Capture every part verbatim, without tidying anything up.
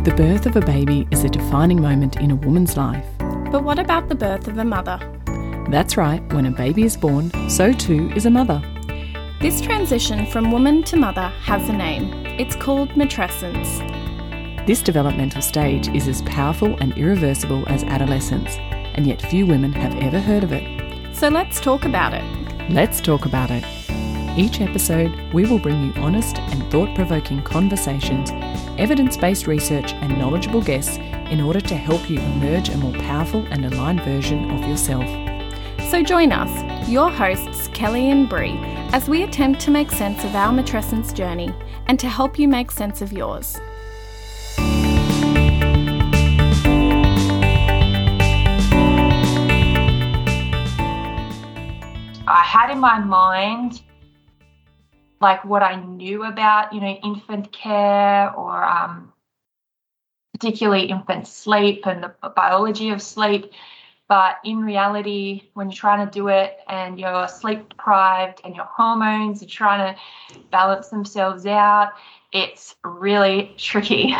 The birth of a baby is a defining moment in a woman's life. But what about the birth of a mother? That's right, when a baby is born, so too is a mother. This transition from woman to mother has a name. It's called matrescence. This developmental stage is as powerful and irreversible as adolescence, and yet few women have ever heard of it. So let's talk about it. Let's talk about it. Each episode, we will bring you honest and thought-provoking conversations, evidence-based research and knowledgeable guests in order to help you emerge a more powerful and aligned version of yourself. So join us, your hosts Kelly and Bree, as we attempt to make sense of our matrescence journey and to help you make sense of yours. I had in my mind like what I knew about, you know, infant care or um, particularly infant sleep and the biology of sleep. But in reality, when you're trying to do it and you're sleep deprived and your hormones are trying to balance themselves out, it's really tricky.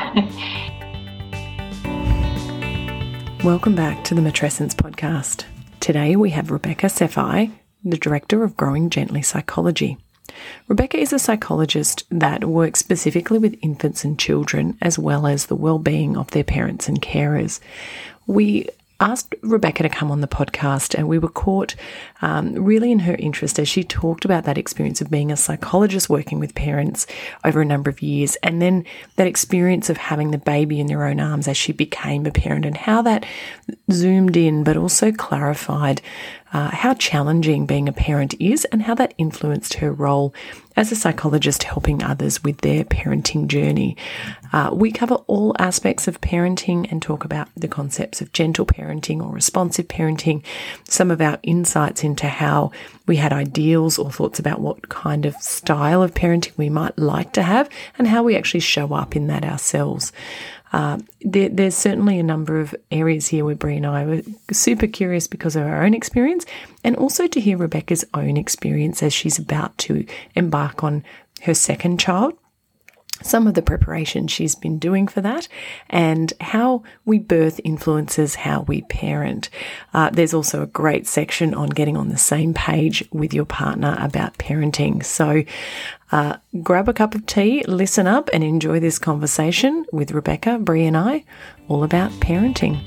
Welcome back to the Matrescence podcast. Today we have Rebecca Sefai, the Director of Growing Gently Psychology. Rebecca is a psychologist that works specifically with infants and children, as well as the well-being of their parents and carers. We asked Rebecca to come on the podcast, and we were caught um, really in her interest as she talked about that experience of being a psychologist working with parents over a number of years, and then that experience of having the baby in their own arms as she became a parent, and how that zoomed in but also clarified uh, how challenging being a parent is and how that influenced her role as a psychologist helping others with their parenting journey. Uh, we cover all aspects of parenting and talk about the concepts of gentle parenting or responsive parenting, some of our insights into how we had ideals or thoughts about what kind of style of parenting we might like to have and how we actually show up in that ourselves. Uh, there, there's certainly a number of areas here where Bree and I were super curious because of our own experience, and also to hear Rebecca's own experience as she's about to embark on her second child, some of the preparation she's been doing for that, and how we birth influences how we parent. Uh, there's also a great section on getting on the same page with your partner about parenting. So uh, grab a cup of tea, listen up, and enjoy this conversation with Rebecca, Bree, and I, all about parenting.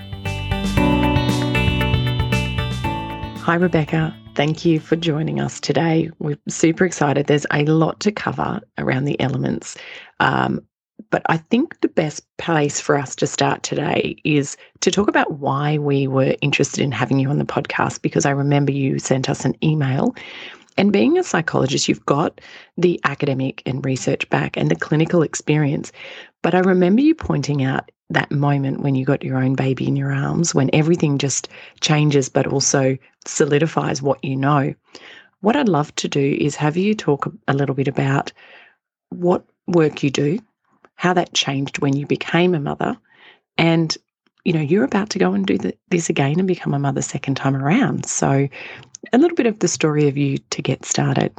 Hi, Rebecca. Thank you for joining us today. We're super excited. There's a lot to cover around the elements. Um, but I think the best place for us to start today is to talk about why we were interested in having you on the podcast, because I remember you sent us an email. And being a psychologist, you've got the academic and research back and the clinical experience. But I remember you pointing out that moment when you got your own baby in your arms, when everything just changes but also solidifies what you know. What I'd love to do is have you talk a little bit about what work you do, how that changed when you became a mother, and, you know, you're about to go and do the, this again and become a mother second time around. So a little bit of the story of you to get started.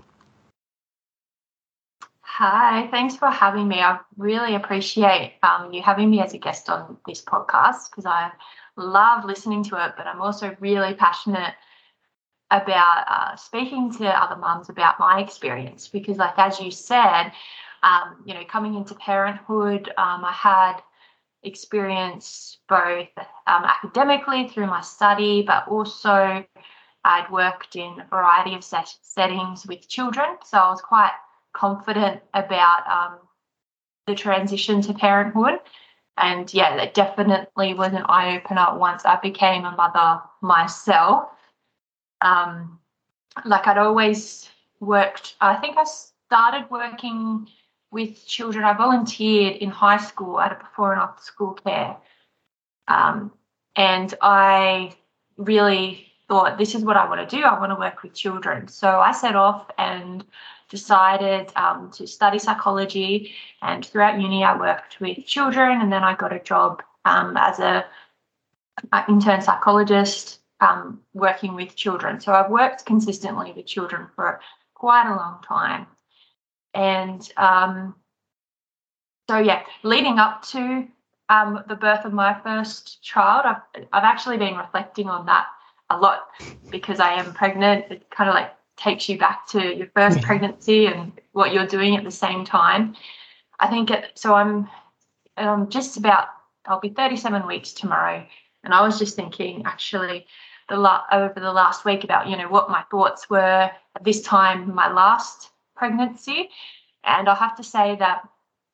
Hi, thanks for having me. I really appreciate um, you having me as a guest on this podcast because I love listening to it, but I'm also really passionate about uh, speaking to other mums about my experience because, like, as you said, um, you know, coming into parenthood, um, I had experience both um, academically through my study, but also I'd worked in a variety of set- settings with children, so I was quite confident about um, the transition to parenthood. And yeah, that definitely was an eye-opener once I became a mother myself. Um, like I'd always worked, I think I started working with children. I volunteered in high school at a before and after school care. Um, and I really thought, this is what I want to do. I want to work with children. So I set off and decided um, to study psychology, and throughout uni I worked with children, and then I got a job um, as a, a intern psychologist um, working with children. So I've worked consistently with children for quite a long time. And um, so, yeah, leading up to um, the birth of my first child, I've, I've actually been reflecting on that a lot because I am pregnant. It kind of like takes you back to your first Yeah. pregnancy and what you're doing at the same time. I think it, so. I'm um, just about. I'll be thirty-seven weeks tomorrow, and I was just thinking actually the la- over the last week about you know what my thoughts were at this time my last pregnancy, and I'll have to say that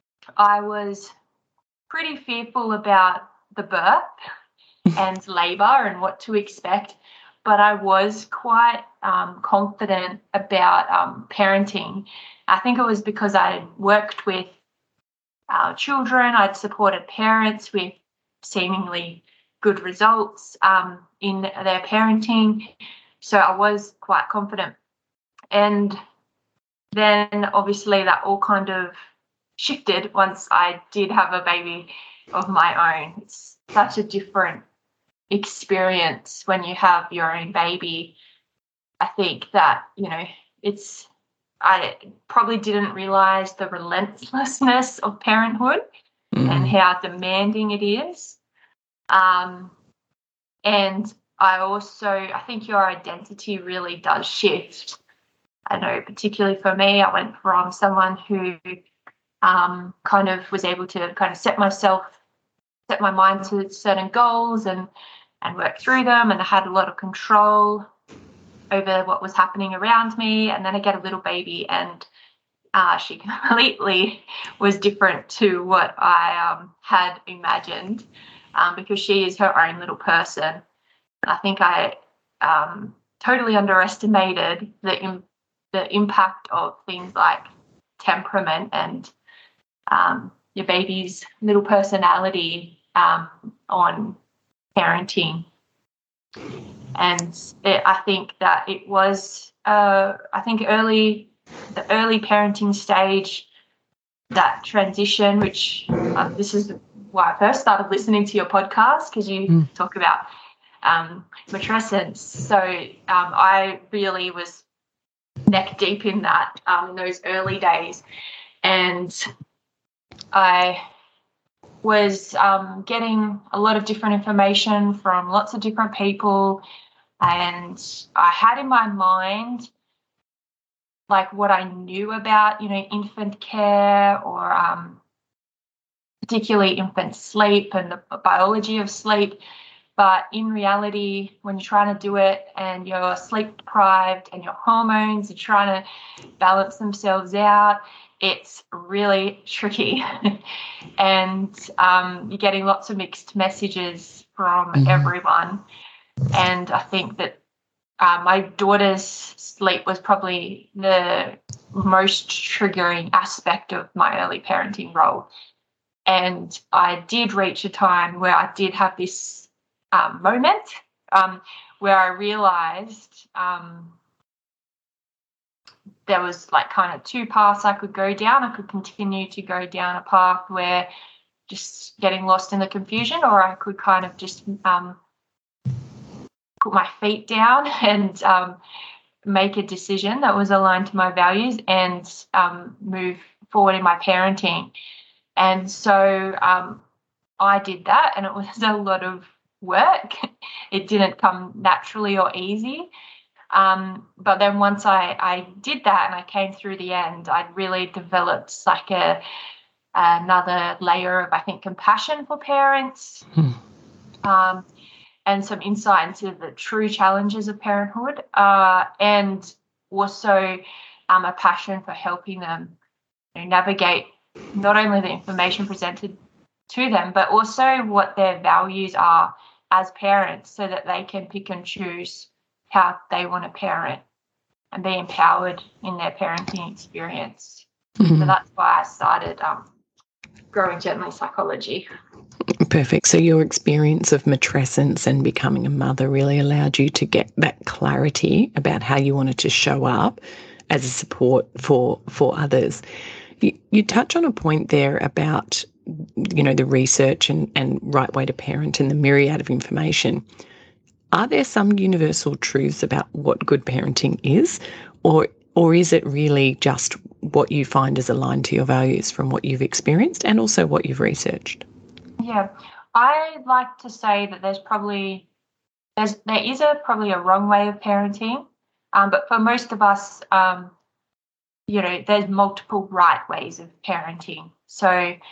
I was pretty fearful about the birth and labour and what to expect, but I was quite um, confident about um, parenting. I think it was because I worked with uh, children, I'd supported parents with seemingly good results um, in their parenting, so I was quite confident. And then obviously that all kind of shifted once I did have a baby of my own. It's such a different experience when you have your own baby. I think that, you know, it's, I probably didn't realize the relentlessness of parenthood Mm. and how demanding it is. Um, and I also, I think your identity really does shift. I know, particularly for me, I went from someone who um, kind of was able to kind of set myself, set my mind to certain goals and and work through them, and I had a lot of control over what was happening around me. And then I get a little baby, and uh, she completely was different to what I um, had imagined, um, because she is her own little person. I think I um, totally underestimated the im- the impact of things like temperament and um, your baby's little personality um, on parenting. And it, I think that it was, uh, I think early, the early parenting stage, that transition, which uh, this is why I first started listening to your podcast, because you mm. talk about um, matrescence. So um, I really was neck deep in that um, in those early days. And I was um, getting a lot of different information from lots of different people, and I had in my mind like what I knew about, you know, infant care or um, particularly infant sleep and the biology of sleep. But in reality, when you're trying to do it and you're sleep deprived and your hormones are trying to balance themselves out, it's really tricky. And um, you're getting lots of mixed messages from mm-hmm. everyone. And I think that uh, my daughter's sleep was probably the most triggering aspect of my early parenting role. And I did reach a time where I did have this um, moment um, where I realized um, there was like kind of two paths I could go down. I could continue to go down a path where just getting lost in the confusion, or I could kind of just um, put my feet down and um, make a decision that was aligned to my values and um, move forward in my parenting. And so um, I did that, and it was a lot of work. It didn't come naturally or easy. Um, but then once I, I did that and I came through the end, I'd really developed like a another layer of, I think, compassion for parents hmm. um, and some insight into the true challenges of parenthood, uh, and also um, a passion for helping them, you know, navigate not only the information presented to them, but also what their values are as parents, so that they can pick and choose how they want to parent and be empowered in their parenting experience. Mm-hmm. So that's why I started um, Growing Gently Psychology. Perfect. So your experience of matrescence and becoming a mother really allowed you to get that clarity about how you wanted to show up as a support for for others. You, you touch on a point there about, you know, the research and, and right way to parent and the myriad of information. Are there some universal truths about what good parenting is, or or is it really just what you find is aligned to your values from what you've experienced and also what you've researched? Yeah, I like to say that there's probably there's there is a probably a wrong way of parenting, um, but for most of us, um, you know, there's multiple right ways of parenting. So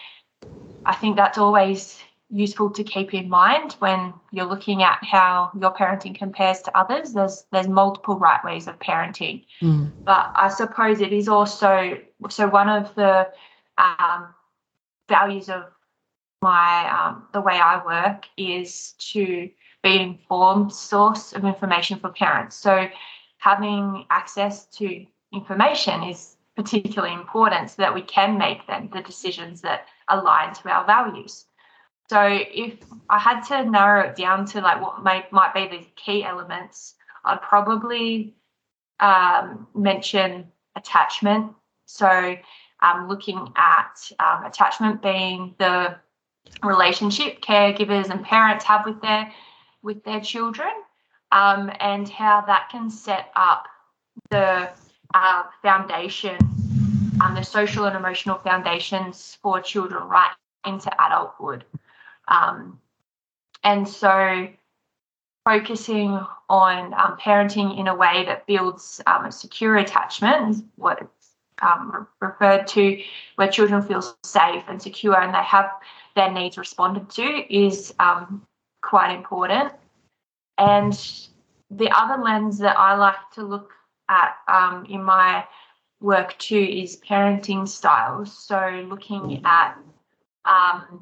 I think that's always useful to keep in mind when you're looking at how your parenting compares to others. There's there's multiple right ways of parenting, Mm. but I suppose it is also so one of the um, values of my um, the way I work is to be an informed source of information for parents. So having access to information is particularly important so that we can make then the decisions that align to our values. So if I had to narrow it down to like what may, might be the key elements, I'd probably um, mention attachment. So um, looking at um, attachment being the relationship caregivers and parents have with their with their children, um, and how that can set up the uh, foundation, um, the social and emotional foundations for children right into adulthood. Um, and so focusing on um, parenting in a way that builds um, a secure attachment is what it's um, referred to, where children feel safe and secure and they have their needs responded to, is um, quite important. And the other lens that I like to look at um, in my work too is parenting styles. So looking at um,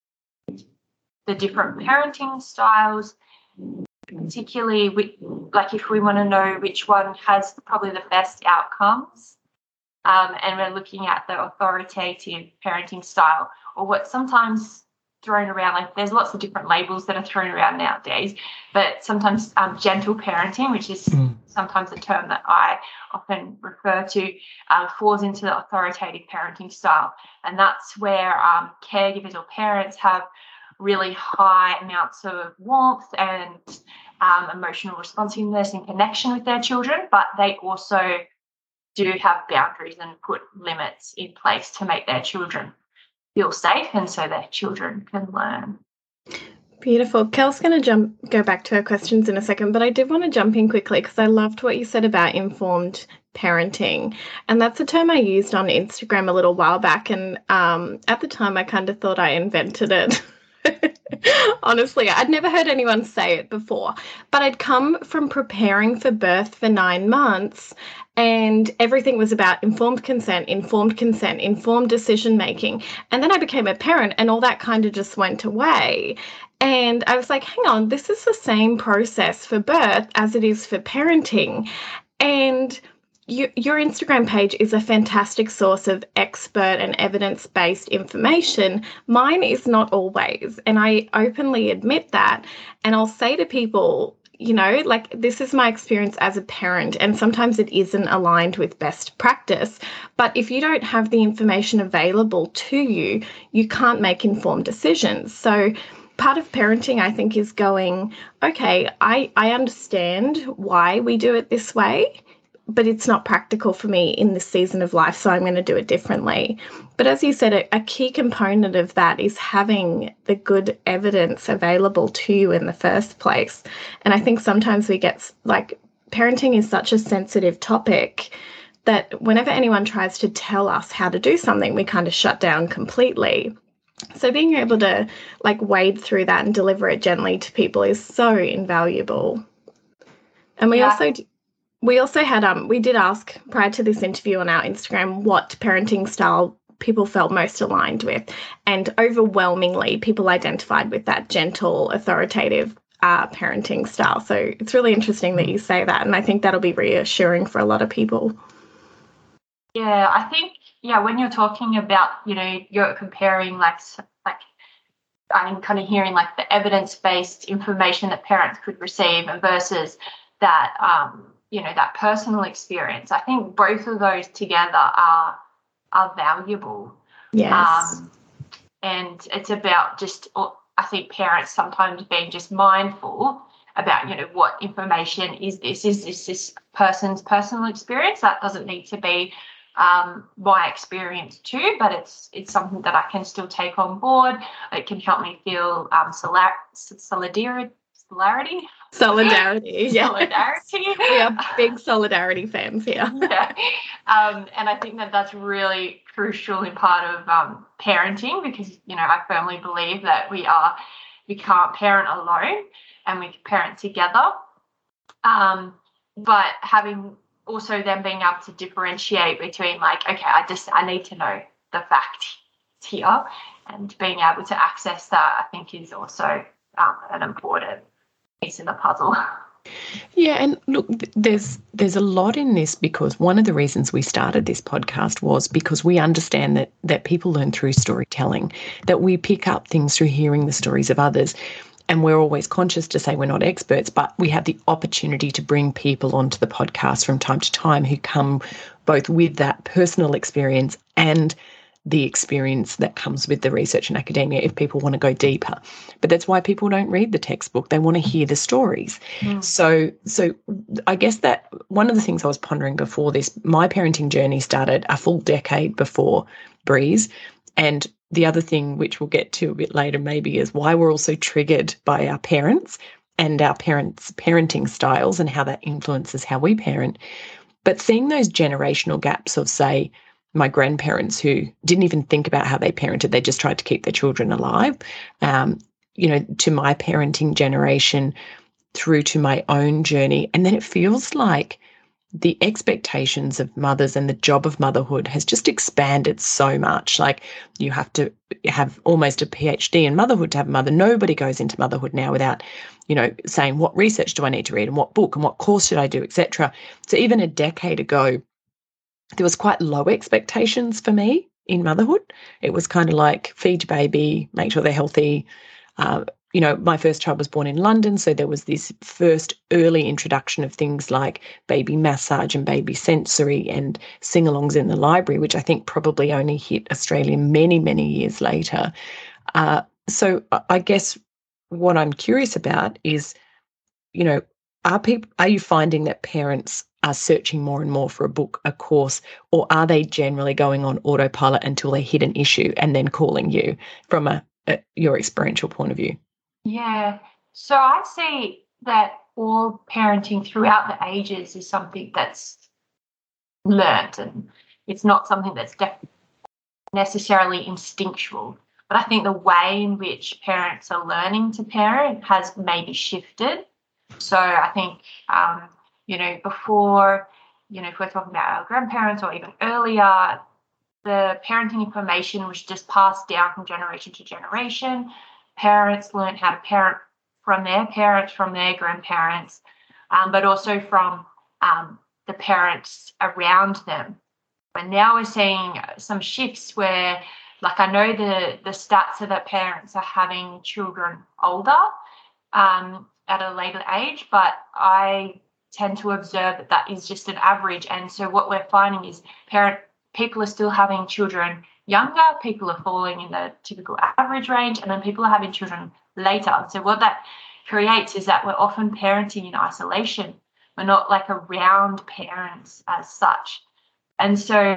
the different parenting styles, particularly with, like if we want to know which one has probably the best outcomes, um, and we're looking at the authoritative parenting style, or what sometimes thrown around, like there's lots of different labels that are thrown around nowadays, but sometimes um, gentle parenting, which is mm. sometimes a term that I often refer to, uh, falls into the authoritative parenting style. And that's where um, caregivers or parents have really high amounts of warmth and um, emotional responsiveness and connection with their children, but they also do have boundaries and put limits in place to make their children feel safe and so their children can learn. Beautiful. Kel's going to jump, go back to her questions in a second, but I did want to jump in quickly because I loved what you said about informed parenting. And that's a term I used on Instagram a little while back. And um, at the time, I kind of thought I invented it. Honestly, I'd never heard anyone say it before, but I'd come from preparing for birth for nine months and everything was about informed consent, informed consent, informed decision making. And then I became a parent and all that kind of just went away. And I was like, hang on, this is the same process for birth as it is for parenting. And You, your Instagram page is a fantastic source of expert and evidence-based information. Mine is not always, and I openly admit that. And I'll say to people, you know, like this is my experience as a parent, and sometimes it isn't aligned with best practice. But if you don't have the information available to you, you can't make informed decisions. So part of parenting, I think, is going, okay, I, I understand why we do it this way, but it's not practical for me in this season of life, so I'm going to do it differently. But as you said, a, a key component of that is having the good evidence available to you in the first place. And I think sometimes we get, like, parenting is such a sensitive topic that whenever anyone tries to tell us how to do something, we kind of shut down completely. So being able to, like, wade through that and deliver it gently to people is so invaluable. And we yeah. also... We also had, um, we did ask prior to this interview on our Instagram what parenting style people felt most aligned with. And overwhelmingly, people identified with that gentle, authoritative uh, parenting style. So it's really interesting that you say that. And I think that'll be reassuring for a lot of people. Yeah, I think, yeah, when you're talking about, you know, you're comparing like, like I'm kind of hearing like the evidence-based information that parents could receive versus that, um, you know, that personal experience. I think both of those together are are valuable. Yes. Um, and it's about just, I think parents sometimes being just mindful about, you know, what information is this? Is this this person's personal experience? That doesn't need to be um, my experience too, but it's it's something that I can still take on board. It can help me feel um, solar- solidarity. Solidarity. Solidarity. Yeah. Solidarity. We are big solidarity fans here. Yeah. Um, and I think that that's really crucial in part of um, parenting, because, you know, I firmly believe that we are, we can't parent alone and we can parent together. Um, but having also then being able to differentiate between, like, okay, I just, I need to know the fact here, and being able to access that, I think, is also um, an important piece in the puzzle. Yeah, and look, there's there's a lot in this, because one of the reasons we started this podcast was because we understand that that people learn through storytelling, that we pick up things through hearing the stories of others. And we're always conscious to say we're not experts, but we have the opportunity to bring people onto the podcast from time to time who come both with that personal experience and the experience that comes with the research and academia if people want to go deeper. But that's why people don't read the textbook. They want to hear the stories. Mm. So, so I guess that one of the things I was pondering before this, my parenting journey started a full decade before Breeze. And the other thing, which we'll get to a bit later maybe, is why we're also triggered by our parents and our parents' parenting styles and how that influences how we parent. But seeing those generational gaps of, say, my grandparents who didn't even think about how they parented, they just tried to keep their children alive, um, you know, to my parenting generation through to my own journey. And then it feels like the expectations of mothers and the job of motherhood has just expanded so much. Like, you have to have almost a PhD in motherhood to have a mother. Nobody goes into motherhood now without, you know, saying, what research do I need to read and what book and what course should I do, et cetera. So even a decade ago, there was quite low expectations for me in motherhood. It was kind of like feed your baby, make sure they're healthy. Uh, you know, my first child was born in London, so there was this first early introduction of things like baby massage and baby sensory and sing-alongs in the library, which I think probably only hit Australia many, many years later. Uh, so I guess what I'm curious about is, you know, are people, are you finding that parents are searching more and more for a book, a course, or are they generally going on autopilot until they hit an issue and then calling you from a, a your experiential point of view? Yeah. So I see that all parenting throughout the ages is something that's learnt, and it's not something that's def- necessarily instinctual. But I think the way in which parents are learning to parent has maybe shifted. So I think, um, you know, before, you know, if we're talking about our grandparents or even earlier, the parenting information was just passed down from generation to generation. Parents learned how to parent from their parents, from their grandparents, um, but also from um, the parents around them. And now we're seeing some shifts where, like, I know the, the stats are that parents are having children older um, at a later age, but I tend to observe that that is just an average. And so what we're finding is parent people are still having children younger, people are falling in the typical average range, and then people are having children later. So what that creates is that we're often parenting in isolation. We're not like around parents as such. And so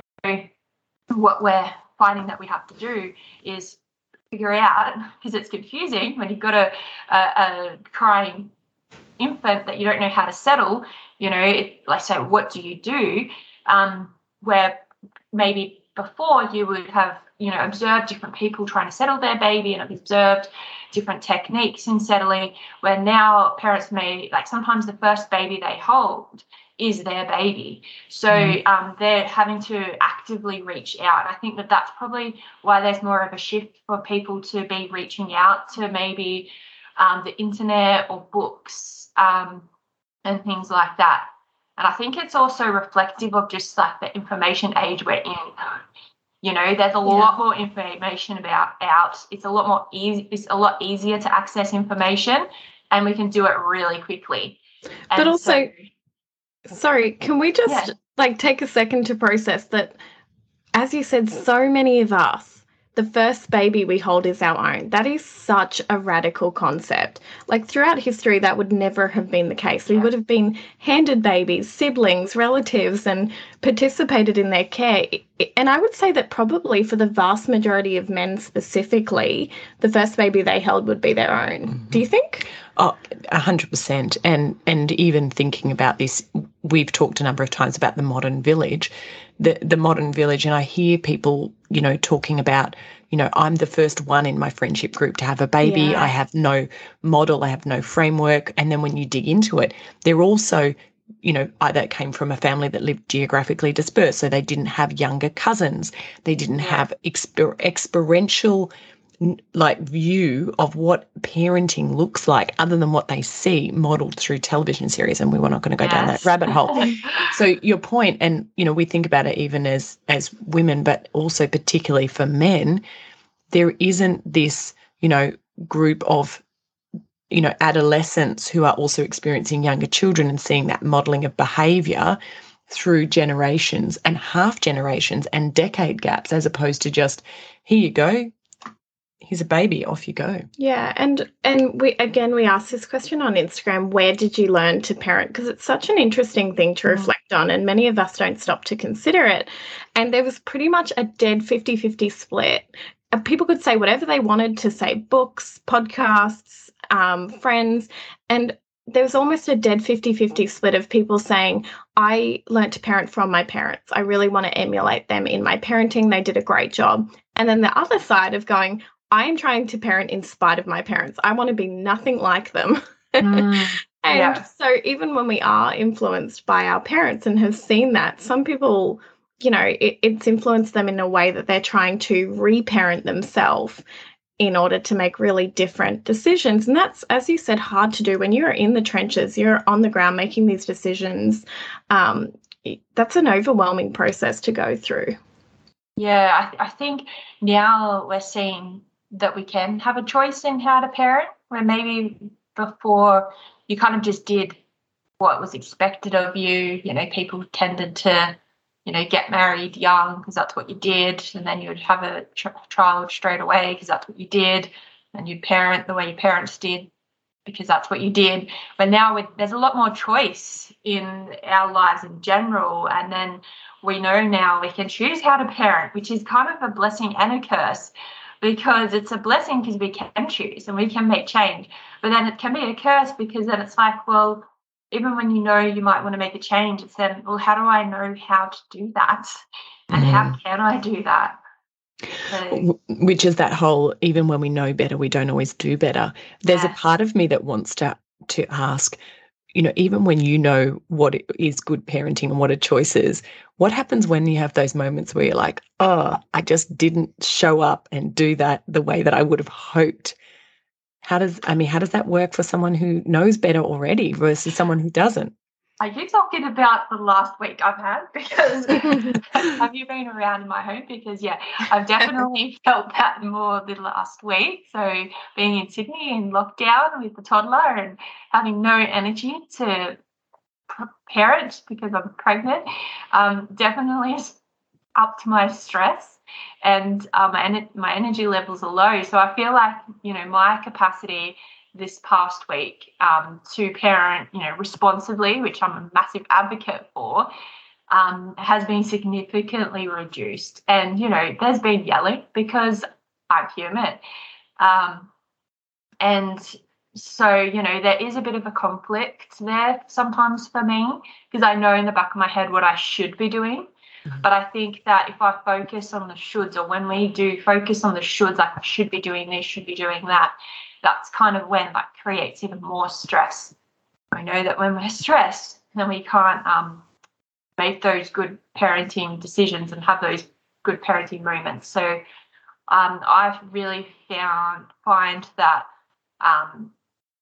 what we're finding that we have to do is figure out, because it's confusing when you've got a, a, a crying infant that you don't know how to settle, you know, it, like, so what do you do? Um, where maybe before you would have, you know, observed different people trying to settle their baby and have observed different techniques in settling, where now parents may, like, sometimes the first baby they hold is their baby. So mm. um, they're having to actively reach out. I think that that's probably why there's more of a shift for people to be reaching out to maybe um, the internet or books um, and things like that. And I think it's also reflective of just like the information age we're in. You know, there's a yeah. lot more information about out. It's a lot more easy. It's a lot easier to access information, and we can do it really quickly. And but also, so, sorry, can we just yeah. like take a second to process that? As you said, so many of us the first baby we hold is our own. That is such a radical concept. Like throughout history, that would never have been the case. We would have been handed babies, siblings, relatives, and participated in their care. And I would say that probably for the vast majority of men specifically, the first baby they held would be their own. Mm-hmm. Do you think? Oh, a hundred percent. And and even thinking about this, we've talked a number of times about the modern village, the the modern village, and I hear people, you know, talking about, you know, I'm the first one in my friendship group to have a baby. Yeah. I have no model, I have no framework. And then when you dig into it, they're also, you know, either came from a family that lived geographically dispersed, so they didn't have younger cousins. They didn't Yeah. have exper- experiential like view of what parenting looks like other than what they see modeled through television series, and we were not going to go Yes. down that rabbit hole. So your point, and you know, we think about it even as as women, but also particularly for men, there isn't this, you know, group of, you know, adolescents who are also experiencing younger children and seeing that modeling of behavior through generations and half generations and decade gaps, as opposed to just, here you go, here's a baby, off you go. Yeah, and and we again we asked this question on Instagram, where did you learn to parent? Because it's such an interesting thing to mm. reflect on, and many of us don't stop to consider it. And there was pretty much a dead fifty-fifty split. Uh, people could say whatever they wanted to say, books, podcasts, um, friends, and there was almost a dead fifty-fifty split of people saying, I learned to parent from my parents. I really want to emulate them in my parenting. They did a great job. And then the other side of going, I am trying to parent in spite of my parents. I want to be nothing like them. Mm, and yeah. So even when we are influenced by our parents and have seen that, some people, you know, it, it's influenced them in a way that they're trying to reparent themselves in order to make really different decisions. And that's, as you said, hard to do when you're in the trenches, you're on the ground making these decisions. Um, that's an overwhelming process to go through. Yeah, I, I think now we're seeing that we can have a choice in how to parent, where maybe before you kind of just did what was expected of you. You know, people tended to, you know, get married young because that's what you did, and then you'd have a ch- child straight away because that's what you did, and you'd parent the way your parents did because that's what you did. But now with, there's a lot more choice in our lives in general, and then we know now we can choose how to parent, which is kind of a blessing and a curse. Because it's a blessing because we can choose and we can make change. But then it can be a curse because then it's like, well, even when you know you might want to make a change, it's then, well, how do I know how to do that? And mm. how can I do that? So, which is that whole, even when we know better, we don't always do better. There's yes. a part of me that wants to to ask, you know, even when you know what is good parenting and what are choices, what happens when you have those moments where you're like, oh, I just didn't show up and do that the way that I would have hoped? How does, I mean, how does that work for someone who knows better already versus someone who doesn't? Are you talking about the last week I've had? Because have you been around in my home? Because, yeah, I've definitely felt that more the last week. So being in Sydney in lockdown with the toddler and having no energy to parent because I'm pregnant, um, definitely is up to my stress, and um, my, my energy levels are low. So I feel like, you know, my capacity this past week um, to parent, you know, responsibly, which I'm a massive advocate for, um, has been significantly reduced. And, you know, there's been yelling because I'm human. Um, and so, you know, there is a bit of a conflict there sometimes for me because I know in the back of my head what I should be doing. Mm-hmm. But I think that if I focus on the shoulds, or when we do focus on the shoulds, like I should be doing this, should be doing that, that's kind of when that creates even more stress. I know that when we're stressed, then we can't um, make those good parenting decisions and have those good parenting moments. So um, I've really found find that um,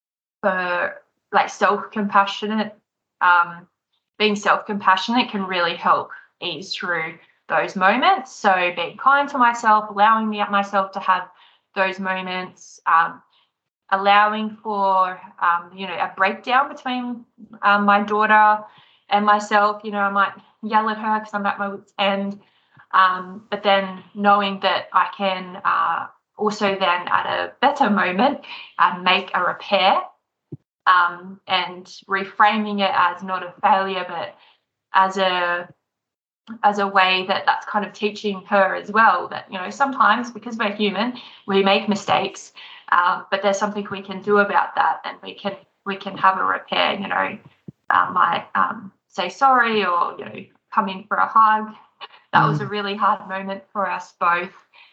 for like self-compassionate, um, being self-compassionate can really help ease through those moments. So being kind to myself, allowing me myself to have those moments, um, allowing for, um, you know, a breakdown between um, my daughter and myself. You know, I might yell at her because I'm at my wit's end. Um, but then knowing that I can uh, also then at a better moment uh, make a repair, um, and reframing it as not a failure, but as a as a way that that's kind of teaching her as well that, you know, sometimes because we're human, we make mistakes, um, but there's something we can do about that, and we can we can have a repair, you know, um, like um, say sorry, or, you know, come in for a hug. That mm. was a really hard moment for us both.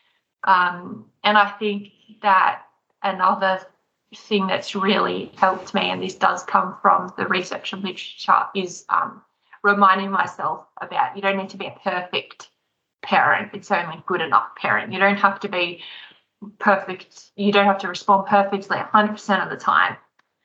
Um, and I think that another thing that's really helped me, and this does come from the research and literature, is um, reminding myself about, you don't need to be a perfect parent. It's only good enough parent. You don't have to be perfect. You don't have to respond perfectly one hundred percent of the time.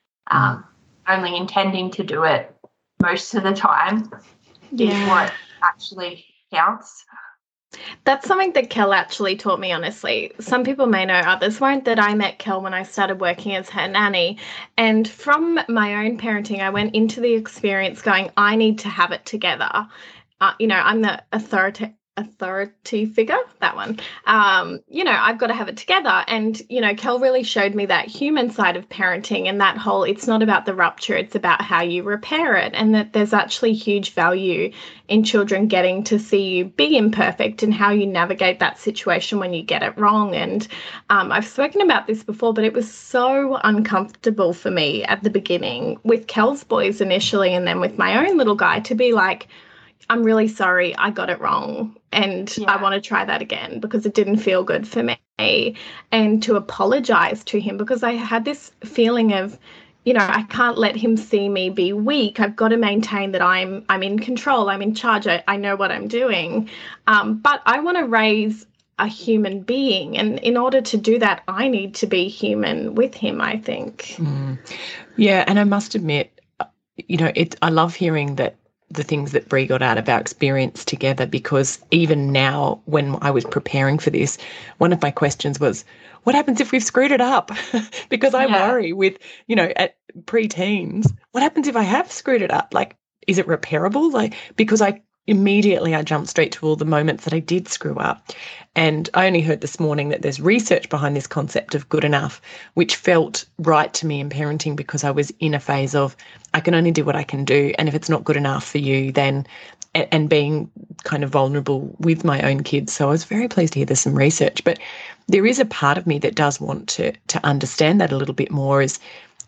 Um, mm. Only intending to do it most of the time yeah. is what actually counts. That's something that Kel actually taught me, honestly. Some people may know, others won't, that I met Kel when I started working as her nanny. And from my own parenting, I went into the experience going, I need to have it together. Uh, you know, I'm the authority authority figure, that one. Um, you know, I've got to have it together. And, you know, Kel really showed me that human side of parenting, and that whole, it's not about the rupture, it's about how you repair it, and that there's actually huge value in children getting to see you be imperfect and how you navigate that situation when you get it wrong. And um, I've spoken about this before, but it was so uncomfortable for me at the beginning with Kel's boys initially, and then with my own little guy, to be like, I'm really sorry, I got it wrong, and yeah. I want to try that again because it didn't feel good for me, and to apologize to him because I had this feeling of, you know, I can't let him see me be weak. I've got to maintain that I'm I'm in control, I'm in charge, I, I know what I'm doing, um, but I want to raise a human being, and in order to do that, I need to be human with him, I think. Mm. Yeah, and I must admit, you know, it. I love hearing that the things that Bree got out of our experience together, because even now when I was preparing for this, one of my questions was, what happens if we've screwed it up? Because I yeah. worry with, you know, at pre-teens, what happens if I have screwed it up? Like, is it repairable? Like, because I immediately I jumped straight to all the moments that I did screw up. And I only heard this morning that there's research behind this concept of good enough, which felt right to me in parenting because I was in a phase of I can only do what I can do. And if it's not good enough for you, then, and being kind of vulnerable with my own kids. So I was very pleased to hear there's some research. But there is a part of me that does want to to understand that a little bit more as,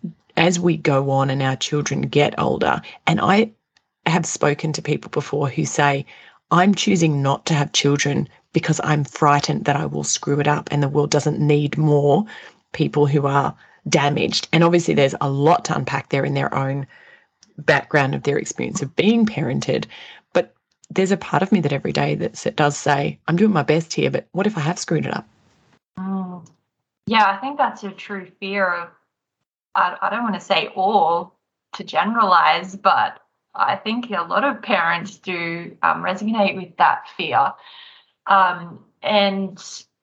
as we go on and our children get older. And I have spoken to people before who say, I'm choosing not to have children because I'm frightened that I will screw it up and the world doesn't need more people who are damaged. And obviously there's a lot to unpack there in their own background of their experience of being parented. But there's a part of me that every day that does say, I'm doing my best here, but what if I have screwed it up? Mm. Yeah, I think that's a true fear of, I, I don't want to say all to generalize, but I think a lot of parents do um, resonate with that fear. Um, and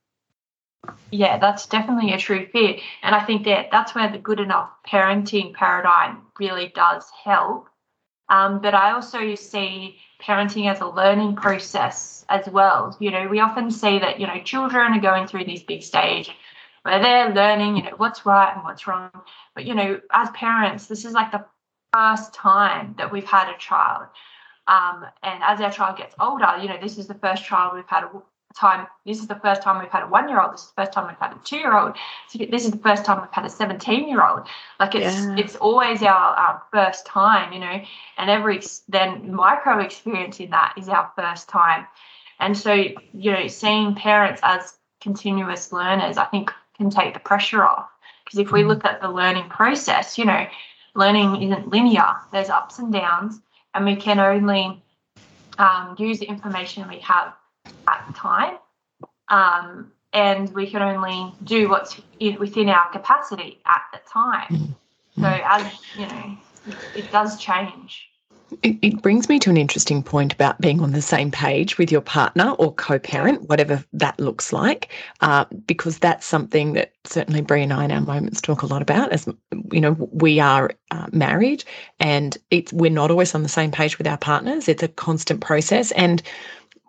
yeah, that's definitely a true fear. And I think that that's where the good enough parenting paradigm really does help. Um, but I also see parenting as a learning process as well. You know, we often see that, you know, children are going through this big stage where they're learning, you know, what's right and what's wrong. But, you know, as parents, this is like the first time that we've had a child, um, and as our child gets older, you know, this is the first child we've had a time. This is the first time we've had a one-year-old. This is the first time we've had a two-year-old. So this is the first time we've had a seventeen-year-old. Like it's yeah. it's always our, our first time, you know, and every then micro experience in that is our first time. And so, you know, seeing parents as continuous learners, I think, can take the pressure off, because if we look at the learning process, you know, learning isn't linear. There's ups and downs, and we can only um, use the information we have at the time, um, and we can only do what's in, within our capacity at the time. Mm-hmm. So, as you know, it, it does change. It, it brings me to an interesting point about being on the same page with your partner or co-parent, whatever that looks like, uh, because that's something that certainly Bree and I in our moments talk a lot about. As you know, we are uh, married, and it's we're not always on the same page with our partners. It's a constant process, and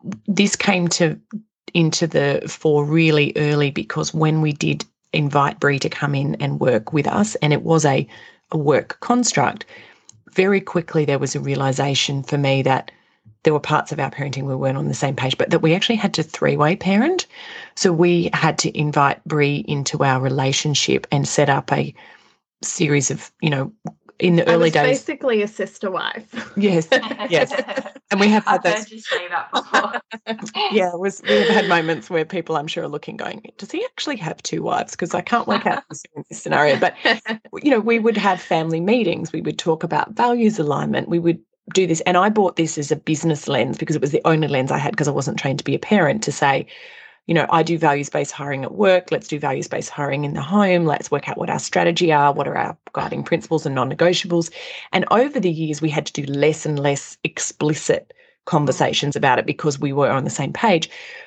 this came to into the fore really early because when we did invite Bree to come in and work with us, and it was a, a work construct, very quickly there was a realisation for me that there were parts of our parenting we weren't on the same page, but that we actually had to three-way parent. So we had to invite Bree into our relationship and set up a series of, you know, in the I early was days. Basically a sister wife. Yes, yes. And we have had I've those. heard you say that before. Yeah, it was, we have had moments where people, I'm sure, are looking, going, does he actually have two wives? Because I can't work out this in this scenario. But, you know, we would have family meetings. We would talk about values alignment. We would do this. And I bought this as a business lens because it was the only lens I had because I wasn't trained to be a parent, to say, you know, I do values-based hiring at work. Let's do values-based hiring in the home. Let's work out what our strategy are, what are our guiding principles and non-negotiables. And over the years, we had to do less and less explicit conversations about it because we were on the same page.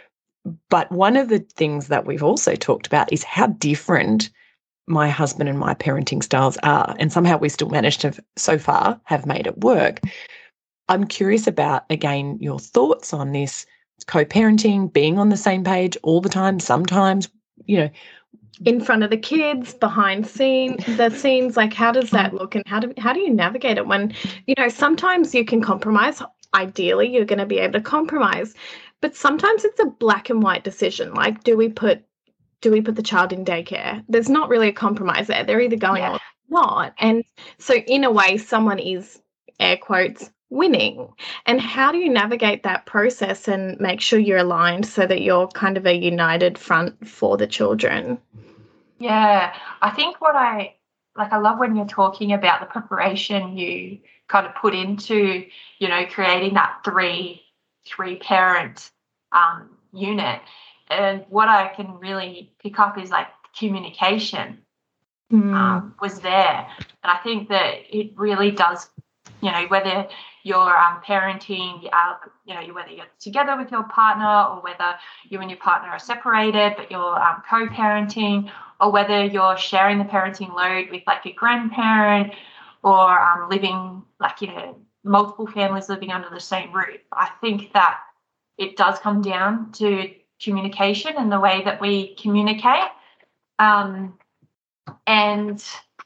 But one of the things that we've also talked about is how different my husband and my parenting styles are. And somehow we still managed to, so far, have made it work. I'm curious about, again, your thoughts on this. Co-parenting, being on the same page all the time, sometimes, you know. In front of the kids, behind scene, the scenes, like how does that look and how do how do you navigate it when, you know, sometimes you can compromise. Ideally, you're going to be able to compromise. But sometimes it's a black and white decision. Like, do we put do we put the child in daycare? There's not really a compromise there. They're either going Yeah. or not. And so in a way, someone is, air quotes, winning. And how do you navigate that process and make sure you're aligned so that you're kind of a united front for the children? Yeah, I think what I like, I love when you're talking about the preparation you kind of put into, you know, creating that three three parent um, unit. And what I can really pick up is like communication Mm. um, was there. And I think that it really does, you know, whether you're um, parenting, uh, you know, whether you're together with your partner or whether you and your partner are separated, but you're um, co-parenting, or whether you're sharing the parenting load with like a grandparent or um, living like, you know, multiple families living under the same roof. I think that it does come down to communication and the way that we communicate. Um, and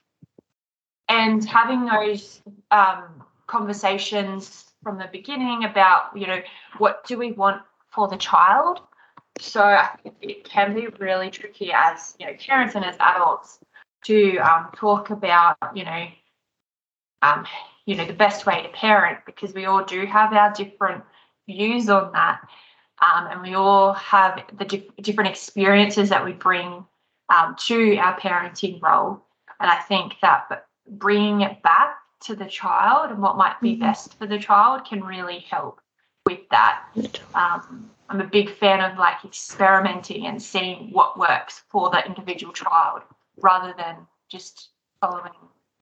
and having those um, conversations from the beginning about, you know, what do we want for the child? So I think it can be really tricky as, you know, parents and as adults to um, talk about, you know, um, you know, the best way to parent, because we all do have our different views on that. Um, and we all have the dif- different experiences that we bring um, to our parenting role. And I think that bringing it back to the child and what might be mm-hmm. best for the child can really help with that. Um, I'm a big fan of like experimenting and seeing what works for the individual child rather than just following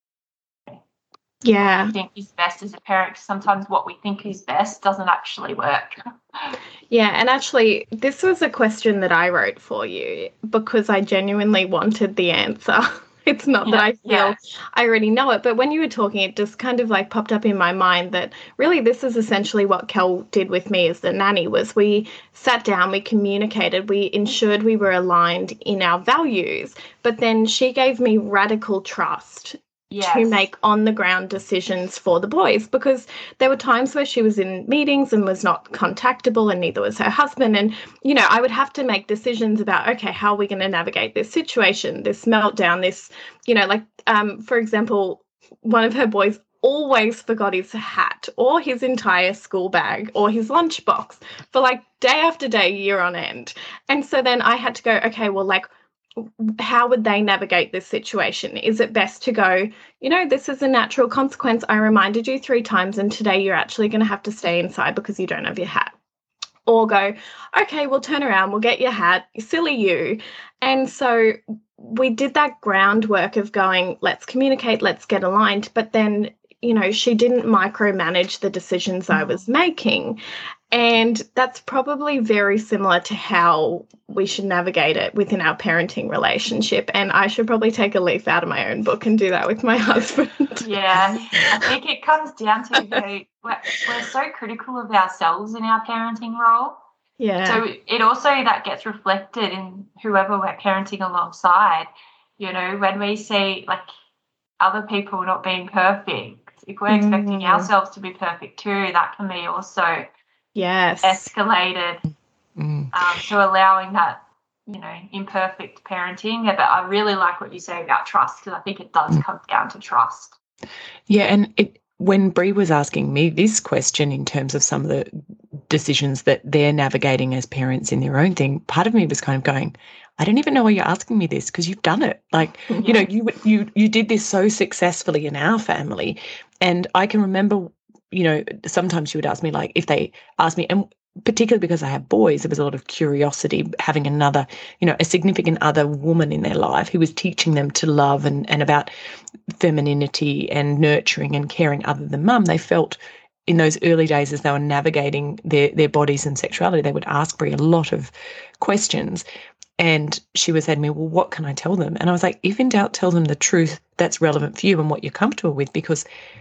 yeah. what we think is best as a parent. Sometimes what we think is best doesn't actually work. Yeah, and actually this was a question that I wrote for you because I genuinely wanted the answer. It's not yeah, that I feel yeah. I already know it, but when you were talking, it just kind of like popped up in my mind that really this is essentially what Kel did with me as the nanny. Was we sat down, we communicated, we ensured we were aligned in our values, but then she gave me radical trust yes. to make on-the-ground decisions for the boys, because there were times where she was in meetings and was not contactable, and neither was her husband. And, you know, I would have to make decisions about, okay, how are we going to navigate this situation, this meltdown, this, you know, like, um, for example, one of her boys always forgot his hat or his entire school bag or his lunchbox for like day after day, year on end. And so then I had to go, okay, well, like, how would they navigate this situation? Is it best to go, you know, this is a natural consequence. I reminded you three times and today you're actually going to have to stay inside because you don't have your hat. Or go, okay, we'll turn around, we'll get your hat, silly you. And so we did that groundwork of going, let's communicate, let's get aligned. But then, you know, she didn't micromanage the decisions I was making. And that's probably very similar to how we should navigate it within our parenting relationship. And I should probably take a leaf out of my own book and do that with my husband. Yeah, I think it comes down to, you know, we're, we're so critical of ourselves in our parenting role. Yeah. So it also that gets reflected in whoever we're parenting alongside. You know, when we see like other people not being perfect, if we're expecting Mm. ourselves to be perfect too, that can be also Yes. escalated. Mm. Um, so allowing that, you know, imperfect parenting. Yeah, but I really like what you say about trust, because I think it does Mm. come down to trust. Yeah, and it, when Bree was asking me this question in terms of some of the decisions that they're navigating as parents in their own thing, part of me was kind of going, I don't even know why you're asking me this, because you've done it. Like, Yeah. you know, you you you did this so successfully in our family. And I can remember, you know, sometimes you would ask me, like, if they asked me, and particularly because I have boys, there was a lot of curiosity having another, you know, a significant other woman in their life who was teaching them to love and, and about femininity and nurturing and caring other than mum. They felt in those early days as they were navigating their, their bodies and sexuality, they would ask Brie a lot of questions. And she was saying to me, well, what can I tell them? And I was like, if in doubt, tell them the truth that's relevant for you and what you're comfortable with, because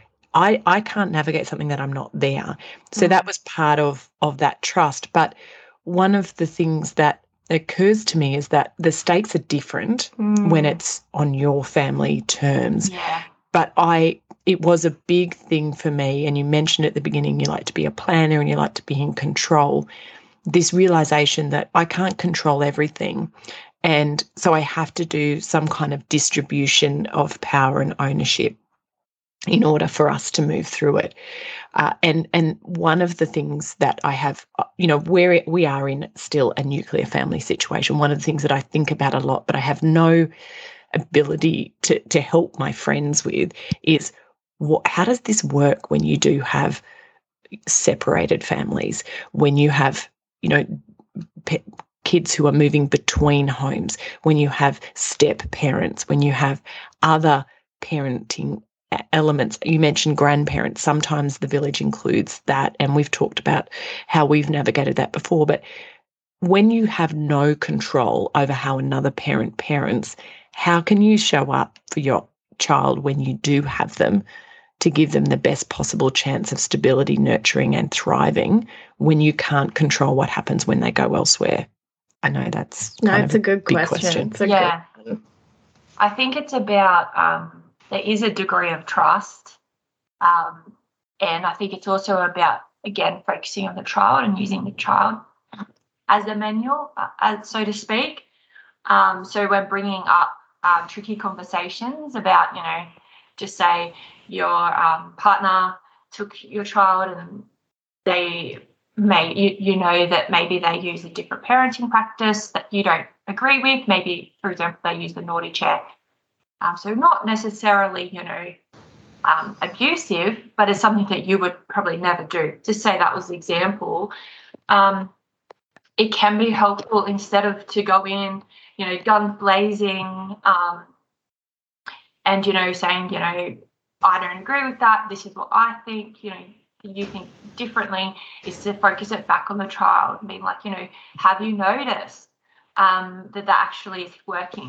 I, I can't navigate something that I'm not there. So Mm. that was part of, of that trust. But one of the things that occurs to me is that the stakes are different Mm. when it's on your family terms. Yeah. But I, it was a big thing for me, and you mentioned at the beginning you like to be a planner and you like to be in control, this realization that I can't control everything. And so I have to do some kind of distribution of power and ownership in order for us to move through it. Uh, and and one of the things that I have, you know, where we are in still a nuclear family situation, one of the things that I think about a lot, but I have no ability to, to help my friends with is what, how does this work when you do have separated families, when you have, you know, pe- kids who are moving between homes, when you have step parents, when you have other parenting elements. You mentioned grandparents. Sometimes the village includes that, and we've talked about how we've navigated that before. But when you have no control over how another parent parents, how can you show up for your child when you do have them to give them the best possible chance of stability, nurturing, and thriving when you can't control what happens when they go elsewhere? I know that's No, kind it's of a good big question. question. It's a Yeah. good one. I think it's about, um, there is a degree of trust. Um, and I think it's also about, again, focusing on the child and using the child as the manual, uh, as, so to speak. Um, so we're bringing up um, tricky conversations about, you know, just say your um, partner took your child and they may, you, you know, that maybe they use a different parenting practice that you don't agree with. Maybe, for example, they use the naughty chair. Um, so not necessarily, you know, um, abusive, but it's something that you would probably never do. Just say that was the example. Um, it can be helpful instead of to go in, you know, guns blazing um, and, you know, saying, you know, I don't agree with that. This is what I think, you know, you think differently, is to focus it back on the child and being like, you know, have you noticed um, that that actually is working?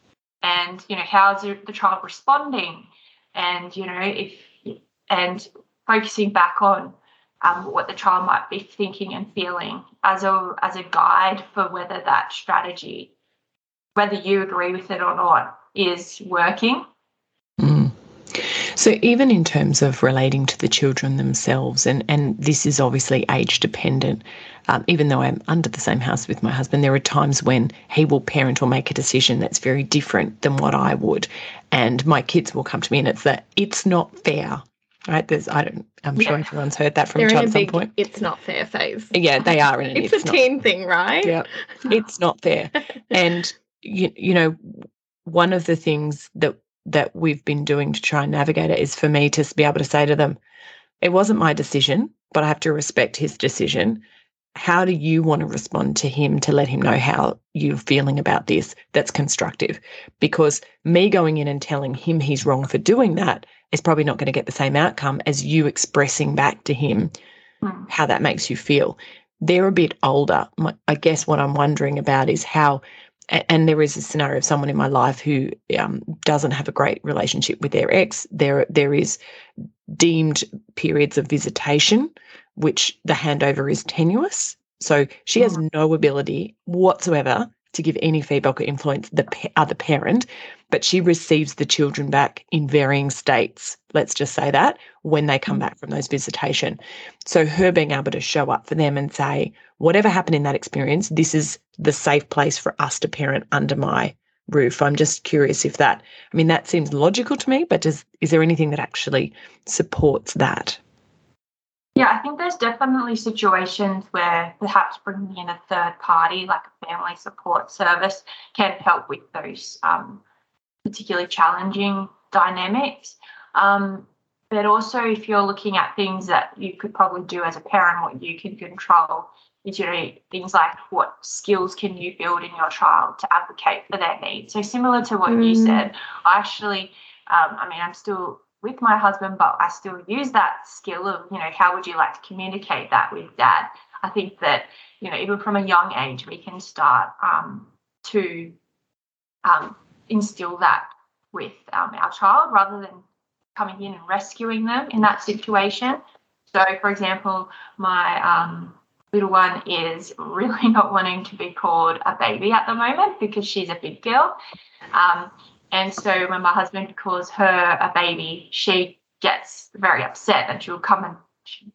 And, you know, how's the child responding? And, you know, if, and focusing back on um, what the child might be thinking and feeling as a, as a guide for whether that strategy, whether you agree with it or not, is working. Mm. So even in terms of relating to the children themselves, and, and this is obviously age dependent, um, even though I'm under the same house with my husband, there are times when he will parent or make a decision that's very different than what I would. And my kids will come to me and it's that it's not fair, right? There's, I don't, I'm sure Yeah. everyone's heard that from They're a in child a at some big point. it's not fair phase. Yeah, they are in an It's, it's a not teen thing, right? Yeah, it's not fair. And, you, you know, one of the things that that we've been doing to try and navigate it is for me to be able to say to them, it wasn't my decision, but I have to respect his decision. How do you want to respond to him to let him know how you're feeling about this that's constructive? Because me going in and telling him he's wrong for doing that is probably not going to get the same outcome as you expressing back to him Mm. how that makes you feel. They're a bit older. My, I guess what I'm wondering about is how, and there is a scenario of someone in my life who um, doesn't have a great relationship with their ex. There, there is deemed periods of visitation, which the handover is tenuous. So she has no ability whatsoever to give any feedback or influence the pa- other parent, but she receives the children back in varying states, let's just say that, when they come back from those visitation. So her being able to show up for them and say, whatever happened in that experience, this is the safe place for us to parent under my roof. I'm just curious if that, I mean, that seems logical to me, but does, is there anything that actually supports that? Yeah, I think there's definitely situations where perhaps bringing in a third party, like a family support service, can help with those um, particularly challenging dynamics. Um, but also, if you're looking at things that you could probably do as a parent, what you can control is, you know, things like what skills can you build in your child to advocate for their needs. So similar to what mm. you said, I actually, um, I mean, I'm still with my husband, but I still use that skill of, you know, how would you like to communicate that with dad? I think that, you know, even from a young age, we can start um, to um, instill that with um, our child rather than coming in and rescuing them in that situation. So, for example, my um, little one is really not wanting to be called a baby at the moment because she's a big girl. Um, And so when my husband calls her a baby, she gets very upset and she'll come and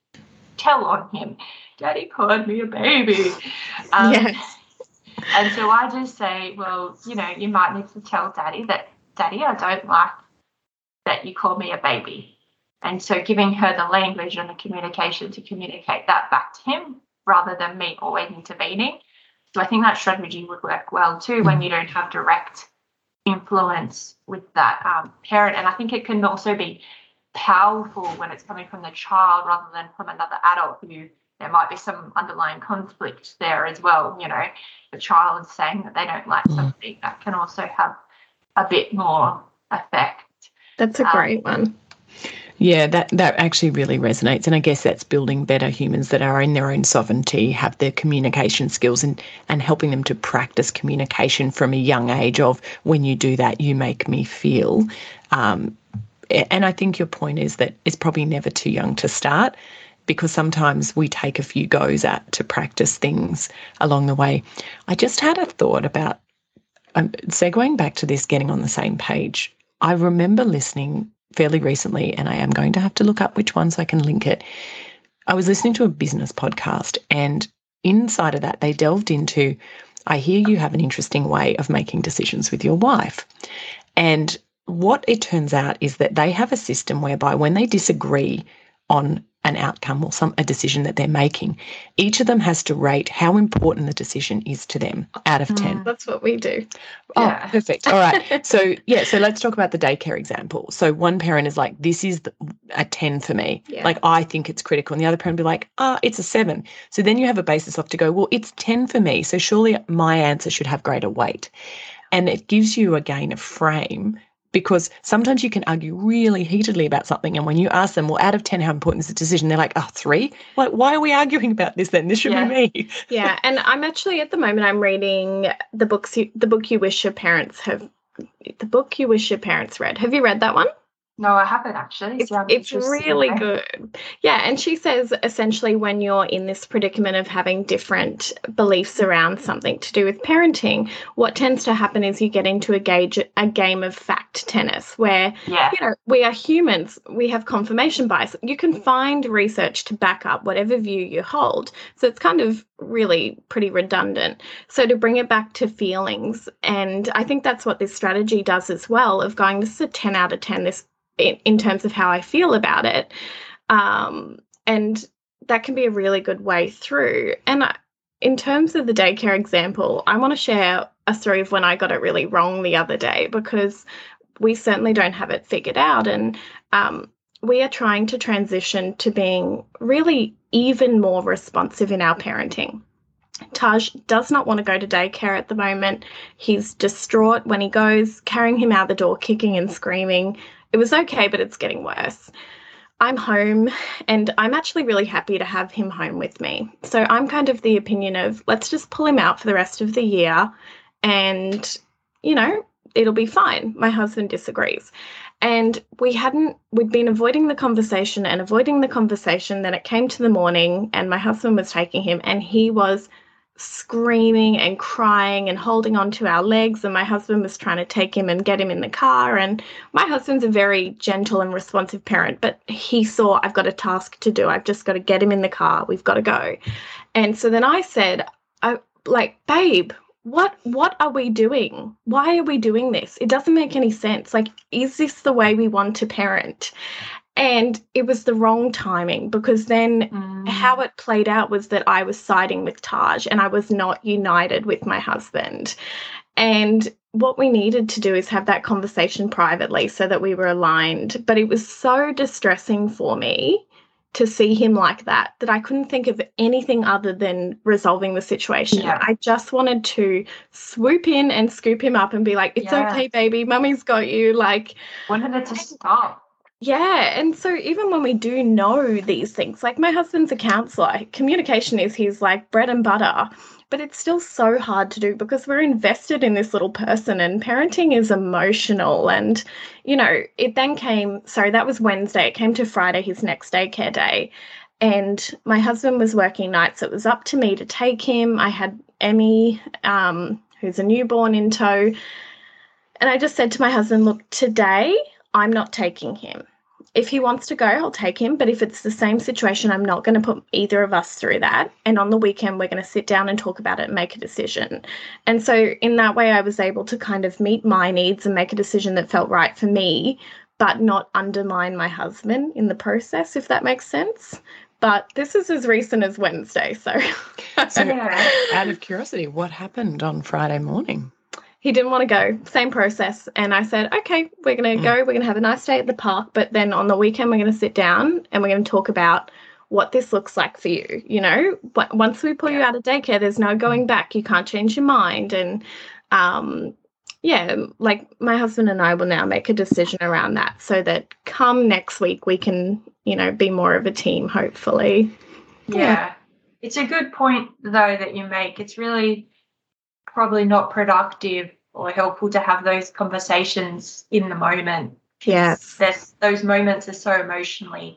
tell on him, Daddy called me a baby. Um, yes. And so I just say, well, you know, you might need to tell Daddy that, Daddy, I don't like that you call me a baby. And so giving her the language and the communication to communicate that back to him rather than me always intervening. So I think that strategy would work well too when you don't have direct influence with that um, parent. And I think it can also be powerful when it's coming from the child rather than from another adult who there might be some underlying conflict there as well. You know, the child saying that they don't like mm. something, that can also have a bit more effect. That's a great um, one. Yeah, that, that actually really resonates. And I guess that's building better humans that are in their own sovereignty, have their communication skills and, and helping them to practice communication from a young age of when you do that, you make me feel. Um, and I think your point is that it's probably never too young to start because sometimes we take a few goes at to practice things along the way. I just had a thought about, um, segueing back to this getting on the same page. I remember listening fairly recently, and I am going to have to look up which one so I can link it. I was listening to a business podcast, and inside of that, they delved into, I hear you have an interesting way of making decisions with your wife. And what it turns out is that they have a system whereby when they disagree on an outcome or some a decision that they're making, each of them has to rate how important the decision is to them out of ten. That's what we do. Oh, yeah. Perfect. All right. So, yeah, so let's talk about the daycare example. So one parent is like, this is the, a ten for me. Yeah. Like, I think it's critical. And the other parent will be like, ah, oh, it's a seven. So then you have a basis off to go, well, it's ten for me. So surely my answer should have greater weight. And it gives you, again, a frame because sometimes you can argue really heatedly about something. And when you ask them, well, out of ten, how important is the decision? They're like, oh, three? Like, why are we arguing about this then? This should yeah. be me. Yeah. And I'm actually, at the moment, I'm reading the books, you, the book you wish your parents have, the book you wish your parents read. Have you read that one? No, I haven't actually. It's, it's really good. Yeah, and she says essentially when you're in this predicament of having different beliefs around something to do with parenting, what tends to happen is you get into a, gauge, a game of fact tennis where, yeah. you know, we are humans, we have confirmation bias. You can find research to back up whatever view you hold. So it's kind of really pretty redundant. So to bring it back to feelings, and I think that's what this strategy does as well, of going, this is a ten out of ten, this In, in terms of how I feel about it. Um, and that can be a really good way through. And I, in terms of the daycare example, I want to share a story of when I got it really wrong the other day, because we certainly don't have it figured out. And um, we are trying to transition to being really even more responsive in our parenting. Taj does not want to go to daycare at the moment. He's distraught when he goes, carrying him out the door, kicking and screaming. It was okay, but it's getting worse. I'm home and I'm actually really happy to have him home with me. So I'm kind of the opinion of, let's just pull him out for the rest of the year and, you know, it'll be fine. My husband disagrees. And we hadn't, we'd been avoiding the conversation and avoiding the conversation. Then it came to the morning and my husband was taking him and he was screaming and crying and holding on to our legs. And my husband was trying to take him and get him in the car. And my husband's a very gentle and responsive parent, but he saw, I've got a task to do. I've just got to get him in the car. We've got to go. And so then I said, I like, babe, What what are we doing? Why are we doing this? It doesn't make any sense. Like, is this the way we want to parent? And it was the wrong timing, because then mm. how it played out was that I was siding with Taj and I was not united with my husband. And what we needed to do is have that conversation privately so that we were aligned. But it was so distressing for me to see him like that, that I couldn't think of anything other than resolving the situation. Yeah. I just wanted to swoop in and scoop him up and be like, it's yeah. okay, baby, mummy's got you. Like, wanted it to stop. Yeah. And so even when we do know these things, like my husband's a counsellor, communication is his like bread and butter, but it's still so hard to do because we're invested in this little person and parenting is emotional. And, you know, it then came, sorry, that was Wednesday. It came to Friday, his next daycare day. And my husband was working nights. It was up to me to take him. I had Emmy, um, who's a newborn, in tow. And I just said to my husband, look, today I'm not taking him. If he wants to go, I'll take him. But if it's the same situation, I'm not going to put either of us through that. And on the weekend, we're going to sit down and talk about it and make a decision. And so in that way, I was able to kind of meet my needs and make a decision that felt right for me, but not undermine my husband in the process, if that makes sense. But this is as recent as Wednesday. So, so out of curiosity, what happened on Friday morning? He didn't want to go, same process. And I said, okay, we're going to go, we're going to have a nice day at the park, but then on the weekend we're going to sit down and we're going to talk about what this looks like for you. You know, but once we pull yeah. you out of daycare, there's no going back. You can't change your mind. And um, yeah, like my husband and I will now make a decision around that so that come next week we can, you know, be more of a team, hopefully. Yeah. yeah. It's a good point, though, that you make. It's really probably not productive or helpful to have those conversations in the moment. Yes. There's, those moments are so emotionally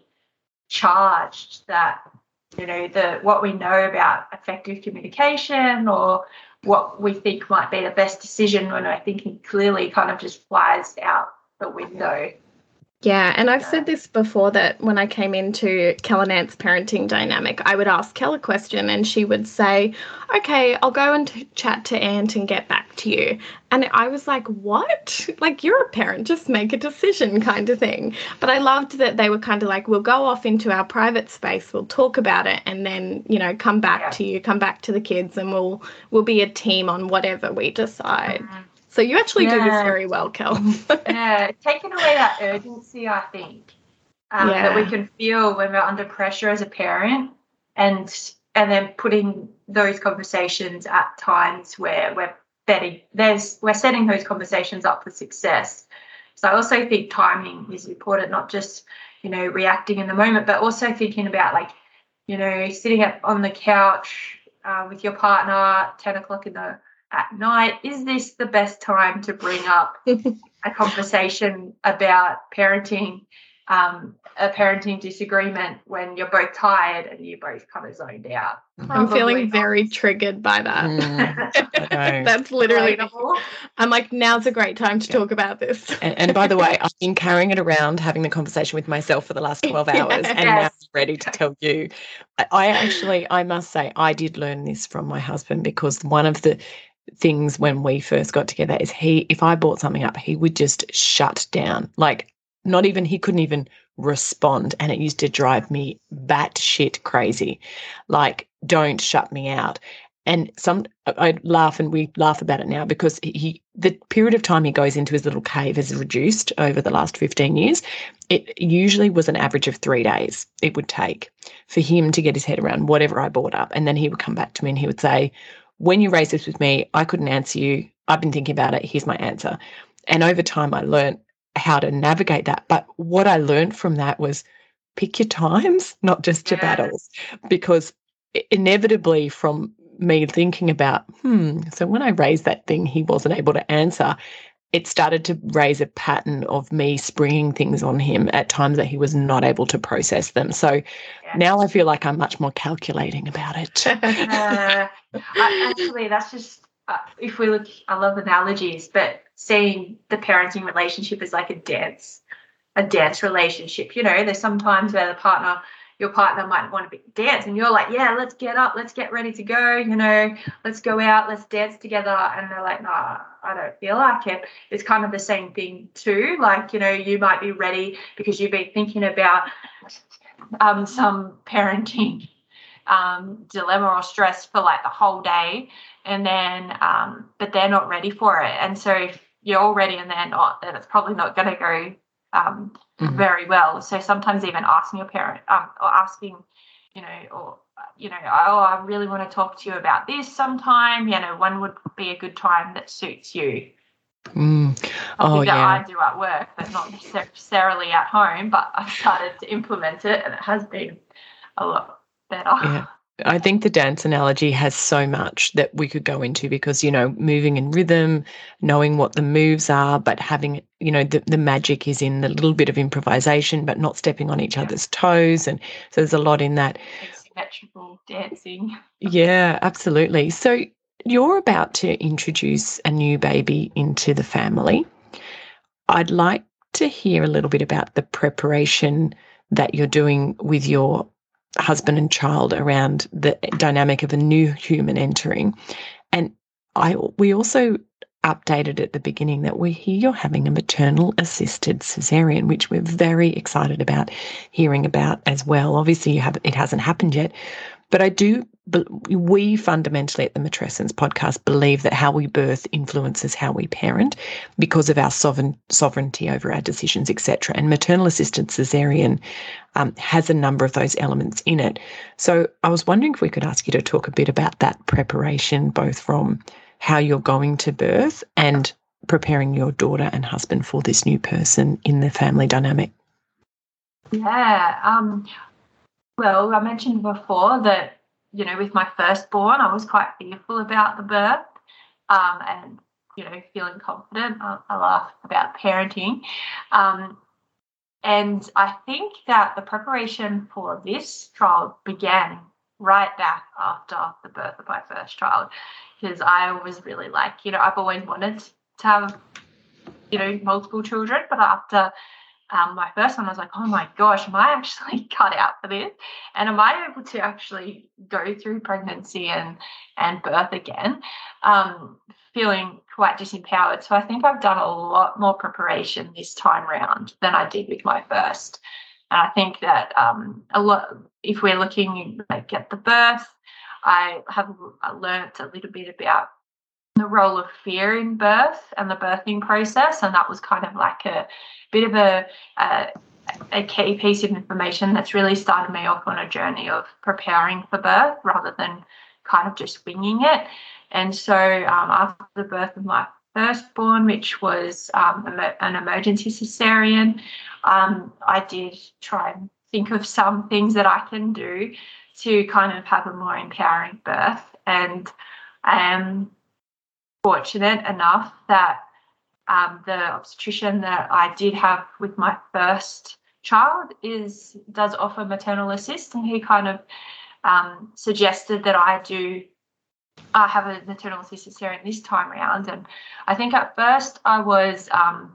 charged that, you know, the what we know about effective communication or what we think might be the best decision when we're thinking clearly kind of just flies out the window. Yeah, and I've said this before that when I came into Kel and Ant's parenting dynamic, I would ask Kel a question and she would say, okay, I'll go and t- chat to Ant and get back to you. And I was like, what? Like, you're a parent, just make a decision kind of thing. But I loved that they were kind of like, we'll go off into our private space, we'll talk about it, and then, you know, come back yeah. to you, come back to the kids, and we'll we'll be a team on whatever we decide. Mm-hmm. So you actually yeah. do this very well, Kel. yeah, taking away that urgency, I think, um, yeah. that we can feel when we're under pressure as a parent, and and then putting those conversations at times where we're betting, there's we're setting those conversations up for success. So I also think timing is important, not just, you know, reacting in the moment, but also thinking about, like, you know, sitting up on the couch uh, with your partner at ten o'clock in the at night. Is this the best time to bring up a conversation about parenting, um, a parenting disagreement when you're both tired and you both kind of zoned out? Probably I'm feeling not. very triggered by that. Mm, That's literally, I'm like, now's a great time to yeah. talk about this. And, and by the way, I've been carrying it around, having the conversation with myself for the last twelve hours yes. and now I'm ready to tell you. I, I actually, I must say, I did learn this from my husband, because one of the things when we first got together is he, if I brought something up, he would just shut down. Like, not even, he couldn't even respond. And it used to drive me batshit crazy. Like, don't shut me out. And some, I laugh and we laugh about it now, because he, the period of time he goes into his little cave has reduced over the last fifteen years. It usually was an average of three days it would take for him to get his head around whatever I brought up. And then he would come back to me and he would say, when you raised this with me, I couldn't answer you. I've been thinking about it. Here's my answer. And over time, I learned how to navigate that. But what I learned from that was pick your times, not just your yeah. battles, because inevitably from me thinking about, hmm, so when I raised that thing, he wasn't able to answer. it started to raise a pattern of me springing things on him at times that he was not able to process them. So yeah. Now I feel like I'm much more calculating about it. uh, I, actually, that's just, uh, if we look, I love analogies, but seeing the parenting relationship as like a dance, a dance relationship. You know, there's some times where the partner, your partner might want to be dance and you're like, yeah, let's get up, let's get ready to go, you know, let's go out, let's dance together. And they're like, nah, I don't feel like it. It's kind of the same thing too. Like, you know, you might be ready because you've been thinking about um, some parenting um, dilemma or stress for like the whole day. And then, um, but they're not ready for it. And so if you're all ready and they're not, then it's probably not going to go um, mm-hmm. very well. So sometimes even asking your parent um, or asking, you know, or, you know, oh, I really want to talk to you about this sometime, you know, when would be a good time that suits you? Mm. Oh, that yeah. I do at work, but not necessarily at home, but I've started to implement it and it has been a lot better. Yeah. I think the dance analogy has so much that we could go into because, you know, moving in rhythm, knowing what the moves are, but having, you know, the, the magic is in the little bit of improvisation, but not stepping on each yeah. other's toes. And so there's a lot in that. Asymmetrical dancing. Yeah, absolutely. So you're about to introduce a new baby into the family. I'd like to hear a little bit about the preparation that you're doing with your husband and child around the dynamic of a new human entering. And I we also updated at the beginning that we hear you're having a maternal assisted cesarean, which we're very excited about hearing about as well. Obviously, you have it hasn't happened yet, but I do. We fundamentally at the Matrescence podcast believe that how we birth influences how we parent because of our sovereign sovereignty over our decisions, et cetera. And maternal assisted cesarean um, has a number of those elements in it. So I was wondering if we could ask you to talk a bit about that preparation, both from how you're going to birth and preparing your daughter and husband for this new person in the family dynamic. Yeah. Um, well, I mentioned before that, you know, with my firstborn, I was quite fearful about the birth um, and, you know, feeling confident. I, I laugh about parenting. Um, and I think that the preparation for this child began right back after the birth of my first child, because I was really like, you know, I've always wanted to have, you know, multiple children, but after Um, my first one, I was like, oh my gosh, am I actually cut out for this? And am I able to actually go through pregnancy and, and birth again? Um, feeling quite disempowered. So I think I've done a lot more preparation this time round than I did with my first. And I think that um, a lot, if we're looking like at the birth, I have learnt a little bit about the role of fear in birth and the birthing process, and that was kind of like a bit of a, a a key piece of information that's really started me off on a journey of preparing for birth rather than kind of just winging it. And so um, after the birth of my firstborn, which was um, an emergency cesarean, um, I did try and think of some things that I can do to kind of have a more empowering birth. And um fortunate enough that um, the obstetrician that I did have with my first child is does offer maternal assist, and he kind of um, suggested that I do uh, have a maternal assist cesarean this time around. And I think at first I was um,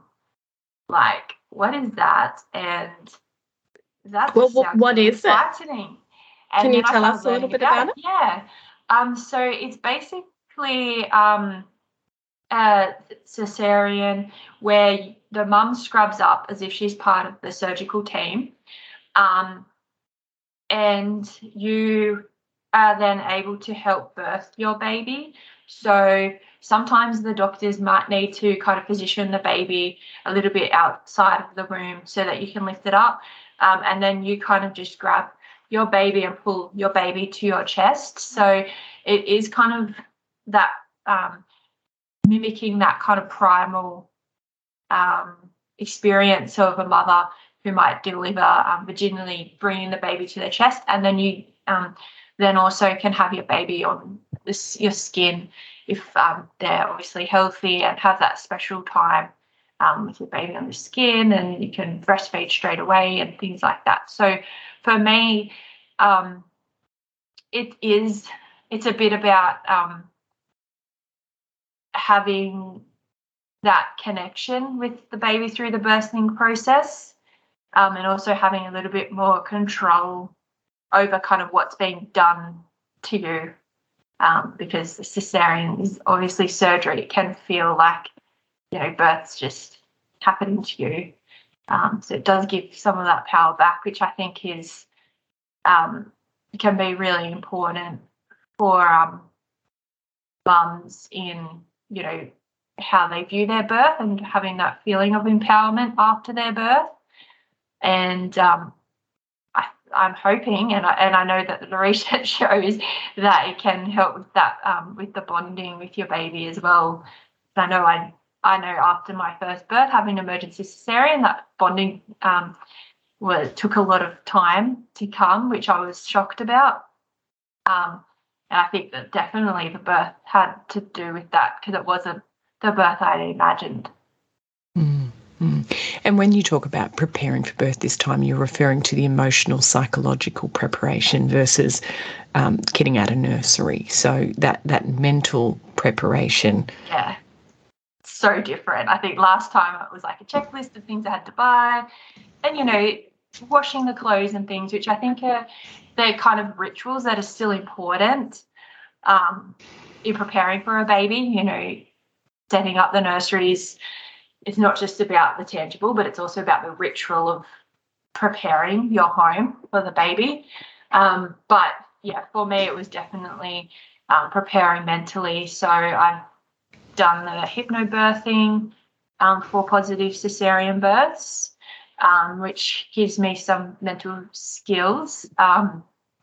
like, "What is that?" And that well, what, what really is frightening. it? Can you tell us a little bit about, about it? it? Yeah. Um. So it's basically um. Uh, cesarean where the mum scrubs up as if she's part of the surgical team, um, and you are then able to help birth your baby. So sometimes the doctors might need to kind of position the baby a little bit outside of the room so that you can lift it up, um, and then you kind of just grab your baby and pull your baby to your chest. So it is kind of that um, mimicking that kind of primal um, experience of a mother who might deliver um, vaginally, bringing the baby to their chest, and then you um, then also can have your baby on this, your skin if um, they're obviously healthy and have that special time um, with your baby on the skin, and you can breastfeed straight away and things like that. So for me, um, it is, it's a bit about um, having that connection with the baby through the birthing process, um, and also having a little bit more control over kind of what's being done to you, um, because the cesarean is obviously surgery. It can feel like, you know, birth's just happening to you. Um, so it does give some of that power back, which I think is um, can be really important for um, mums in, you know, how they view their birth and having that feeling of empowerment after their birth. And um, I, I'm hoping, and I, and I know that the research shows that it can help with that, um, with the bonding with your baby as well. I know I I know after my first birth, having an emergency cesarean, that bonding um, was, took a lot of time to come, which I was shocked about. Um, and I think that definitely the birth had to do with that, because it wasn't the birth I'd imagined. Mm-hmm. And when you talk about preparing for birth this time, you're referring to the emotional, psychological preparation versus um, getting out of nursery. So that, that mental preparation. Yeah, so different. I think last time it was like a checklist of things I had to buy, and, you know, washing the clothes and things, which I think are, they're kind of rituals that are still important um, in preparing for a baby. You know, setting up the nurseries, it's not just about the tangible, but it's also about the ritual of preparing your home for the baby. Um, but yeah, for me, it was definitely um, preparing mentally. So I've done the hypnobirthing um, for positive cesarean births, um, which gives me some mental skills um,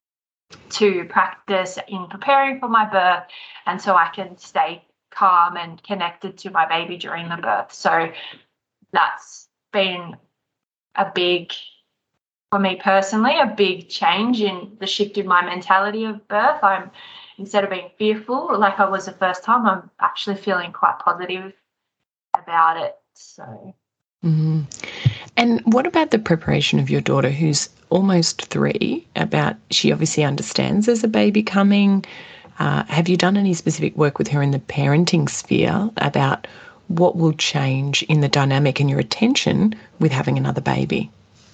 to practice in preparing for my birth, and so I can stay calm and connected to my baby during the birth. So that's been a big, for me personally, a big change in the shift in my mentality of birth. I'm, instead of being fearful like I was the first time, I'm actually feeling quite positive about it. So. Mm-hmm. And what about the preparation of your daughter, who's almost three? About, she obviously understands there's a baby coming. Uh, have you done any specific work with her in the parenting sphere about what will change in the dynamic and your attention with having another baby?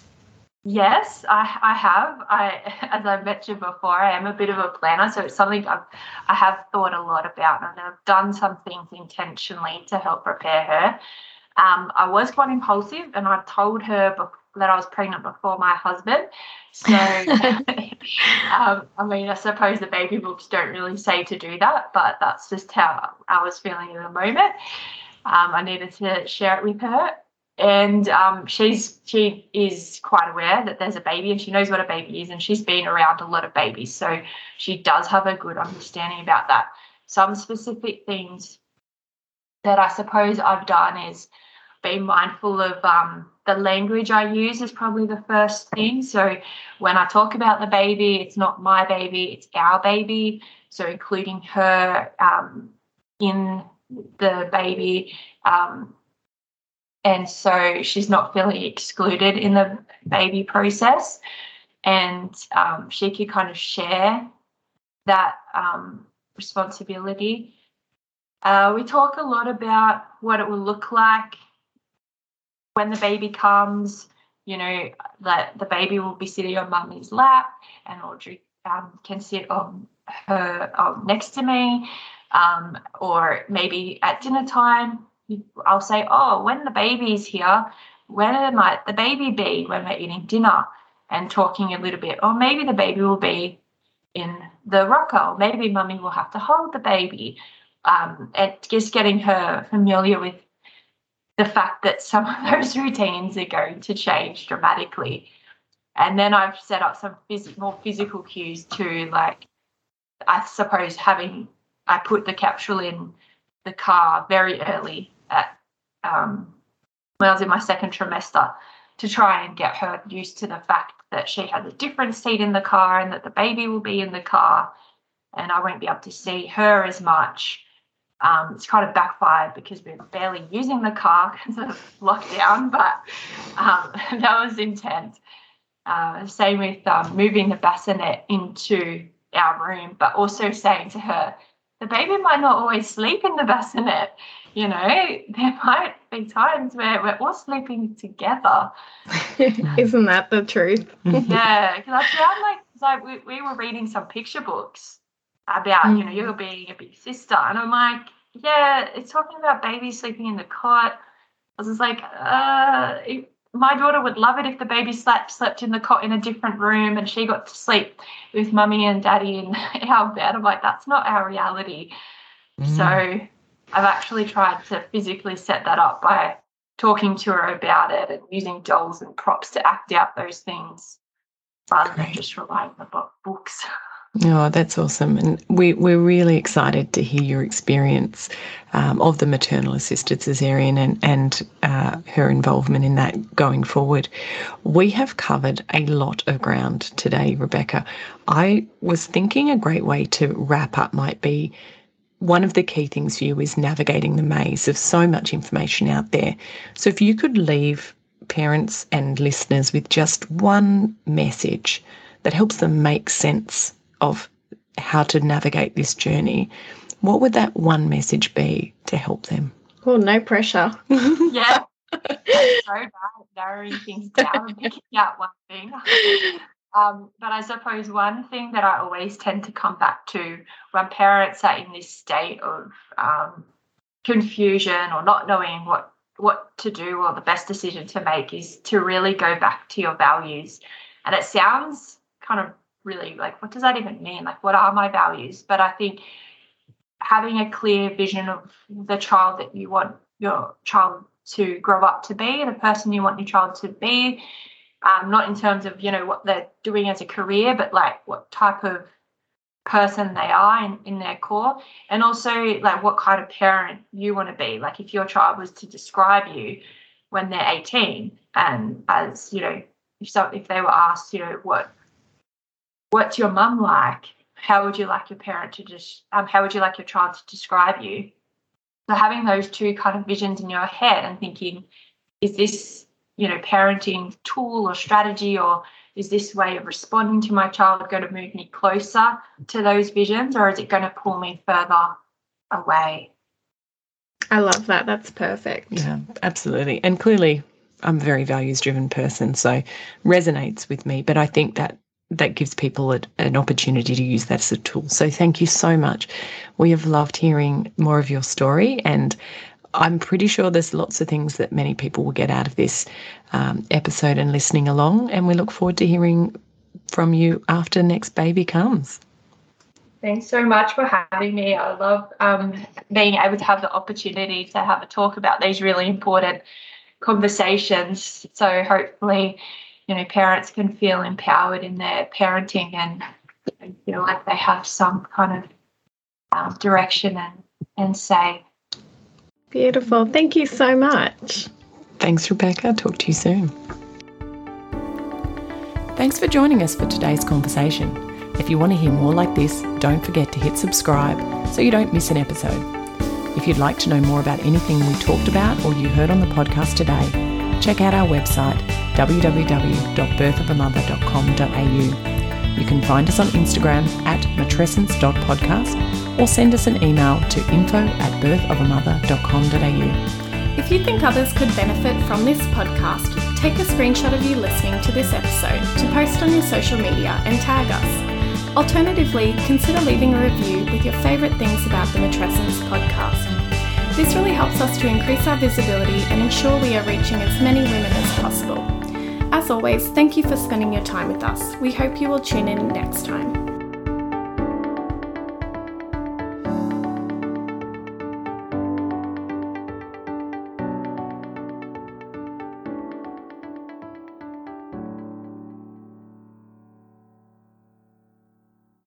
Yes, I, I have. I, as I mentioned before, I am a bit of a planner, so it's something I've, I have thought a lot about, and I've done some things intentionally to help prepare her. Um, I was quite impulsive, and I told her that I was pregnant before my husband. So, um, I mean, I suppose the baby books don't really say to do that, but that's just how I was feeling in the moment. Um, I needed to share it with her. And um, she's she is quite aware that there's a baby, and she knows what a baby is, and she's been around a lot of babies. So she does have a good understanding about that. Some specific things that I suppose I've done is be mindful of um, the language I use is probably the first thing. So when I talk about the baby, it's not my baby, it's our baby. So including her um, in the baby, um, and so she's not feeling excluded in the baby process, and um, she could kind of share that um, responsibility. Uh, we talk a lot about what it will look like when the baby comes. You know, that the baby will be sitting on mummy's lap, and Audrey um, can sit on her um, next to me, um, or maybe at dinner time. I'll say, oh, when the baby's here, where might the baby be when we're eating dinner? And talking a little bit, or maybe the baby will be in the rocker, or maybe mummy will have to hold the baby. Um, and just getting her familiar with the fact that some of those routines are going to change dramatically. And then I've set up some phys- more physical cues too, like I suppose having, I put the capsule in the car very early at um, when I was in my second trimester, to try and get her used to the fact that she has a different seat in the car, and that the baby will be in the car, and I won't be able to see her as much. Um, it's kind of backfired because we're barely using the car because of lockdown, but um, that was intense. Uh, same with um, moving the bassinet into our room, but also saying to her, the baby might not always sleep in the bassinet. You know, there might be times where we're all sleeping together. Isn't that the truth? Yeah, because I found like, like we, we were reading some picture books about, mm. you know, you're being a big sister. And I'm like, yeah, it's talking about babies sleeping in the cot. I was just like, uh, it, my daughter would love it if the baby slept, slept in the cot in a different room and she got to sleep with mummy and daddy in our bed. I'm like, that's not our reality. Mm. So I've actually tried to physically set that up by talking to her about it and using dolls and props to act out those things rather Great. Than just relying on the books. Oh, that's awesome. And we, we're really excited to hear your experience um, of the maternal assisted caesarean and, and uh, her involvement in that going forward. We have covered a lot of ground today, Rebecca. I was thinking a great way to wrap up might be one of the key things for you is navigating the maze of so much information out there. So if you could leave parents and listeners with just one message that helps them make sense of how to navigate this journey, what would that one message be to help them? Oh, no pressure. Yeah. It's so bad at narrowing things down and picking out one thing. Um, but I suppose one thing that I always tend to come back to when parents are in this state of um, confusion or not knowing what, what to do or the best decision to make is to really go back to your values. And it sounds kind of really like, what does that even mean? Like, what are my values? But I think having a clear vision of the child that you want your child to grow up to be, the person you want your child to be, um, not in terms of, you know, what they're doing as a career, but like what type of person they are in, in their core, and also like what kind of parent you want to be. Like if your child was to describe you when they're eighteen and as, you know, if so, if they were asked, you know, what what's your mum like? How would you like your parent to just, um, how would you like your child to describe you? So having those two kind of visions in your head and thinking, is this, you know, parenting tool or strategy, or is this way of responding to my child going to move me closer to those visions, or is it going to pull me further away? I love that. That's perfect. Yeah, absolutely. And clearly I'm a very values-driven person, so resonates with me. But I think that that gives people a, an opportunity to use that as a tool. So thank you so much. We have loved hearing more of your story, and I'm pretty sure there's lots of things that many people will get out of this um, episode and listening along, and we look forward to hearing from you after next baby comes. Thanks so much for having me. I love um, being able to have the opportunity to have a talk about these really important conversations. So hopefully, you know, parents can feel empowered in their parenting and, and feel like they have some kind of um, direction and, and say. Beautiful. Thank you so much. Thanks, Rebecca. Talk to you soon. Thanks for joining us for today's conversation. If you want to hear more like this, don't forget to hit subscribe so you don't miss an episode. If you'd like to know more about anything we talked about or you heard on the podcast today, check out our website, w w w dot birth of a mother dot com dot a u. You can find us on Instagram at matrescence dot podcast or send us an email to info at birth of a mother dot com dot a u. If you think others could benefit from this podcast, take a screenshot of you listening to this episode to post on your social media and tag us. Alternatively, consider leaving a review with your favourite things about the Matrescence podcast. This really helps us to increase our visibility and ensure we are reaching as many women as possible. As always, thank you for spending your time with us. We hope you will tune in next time.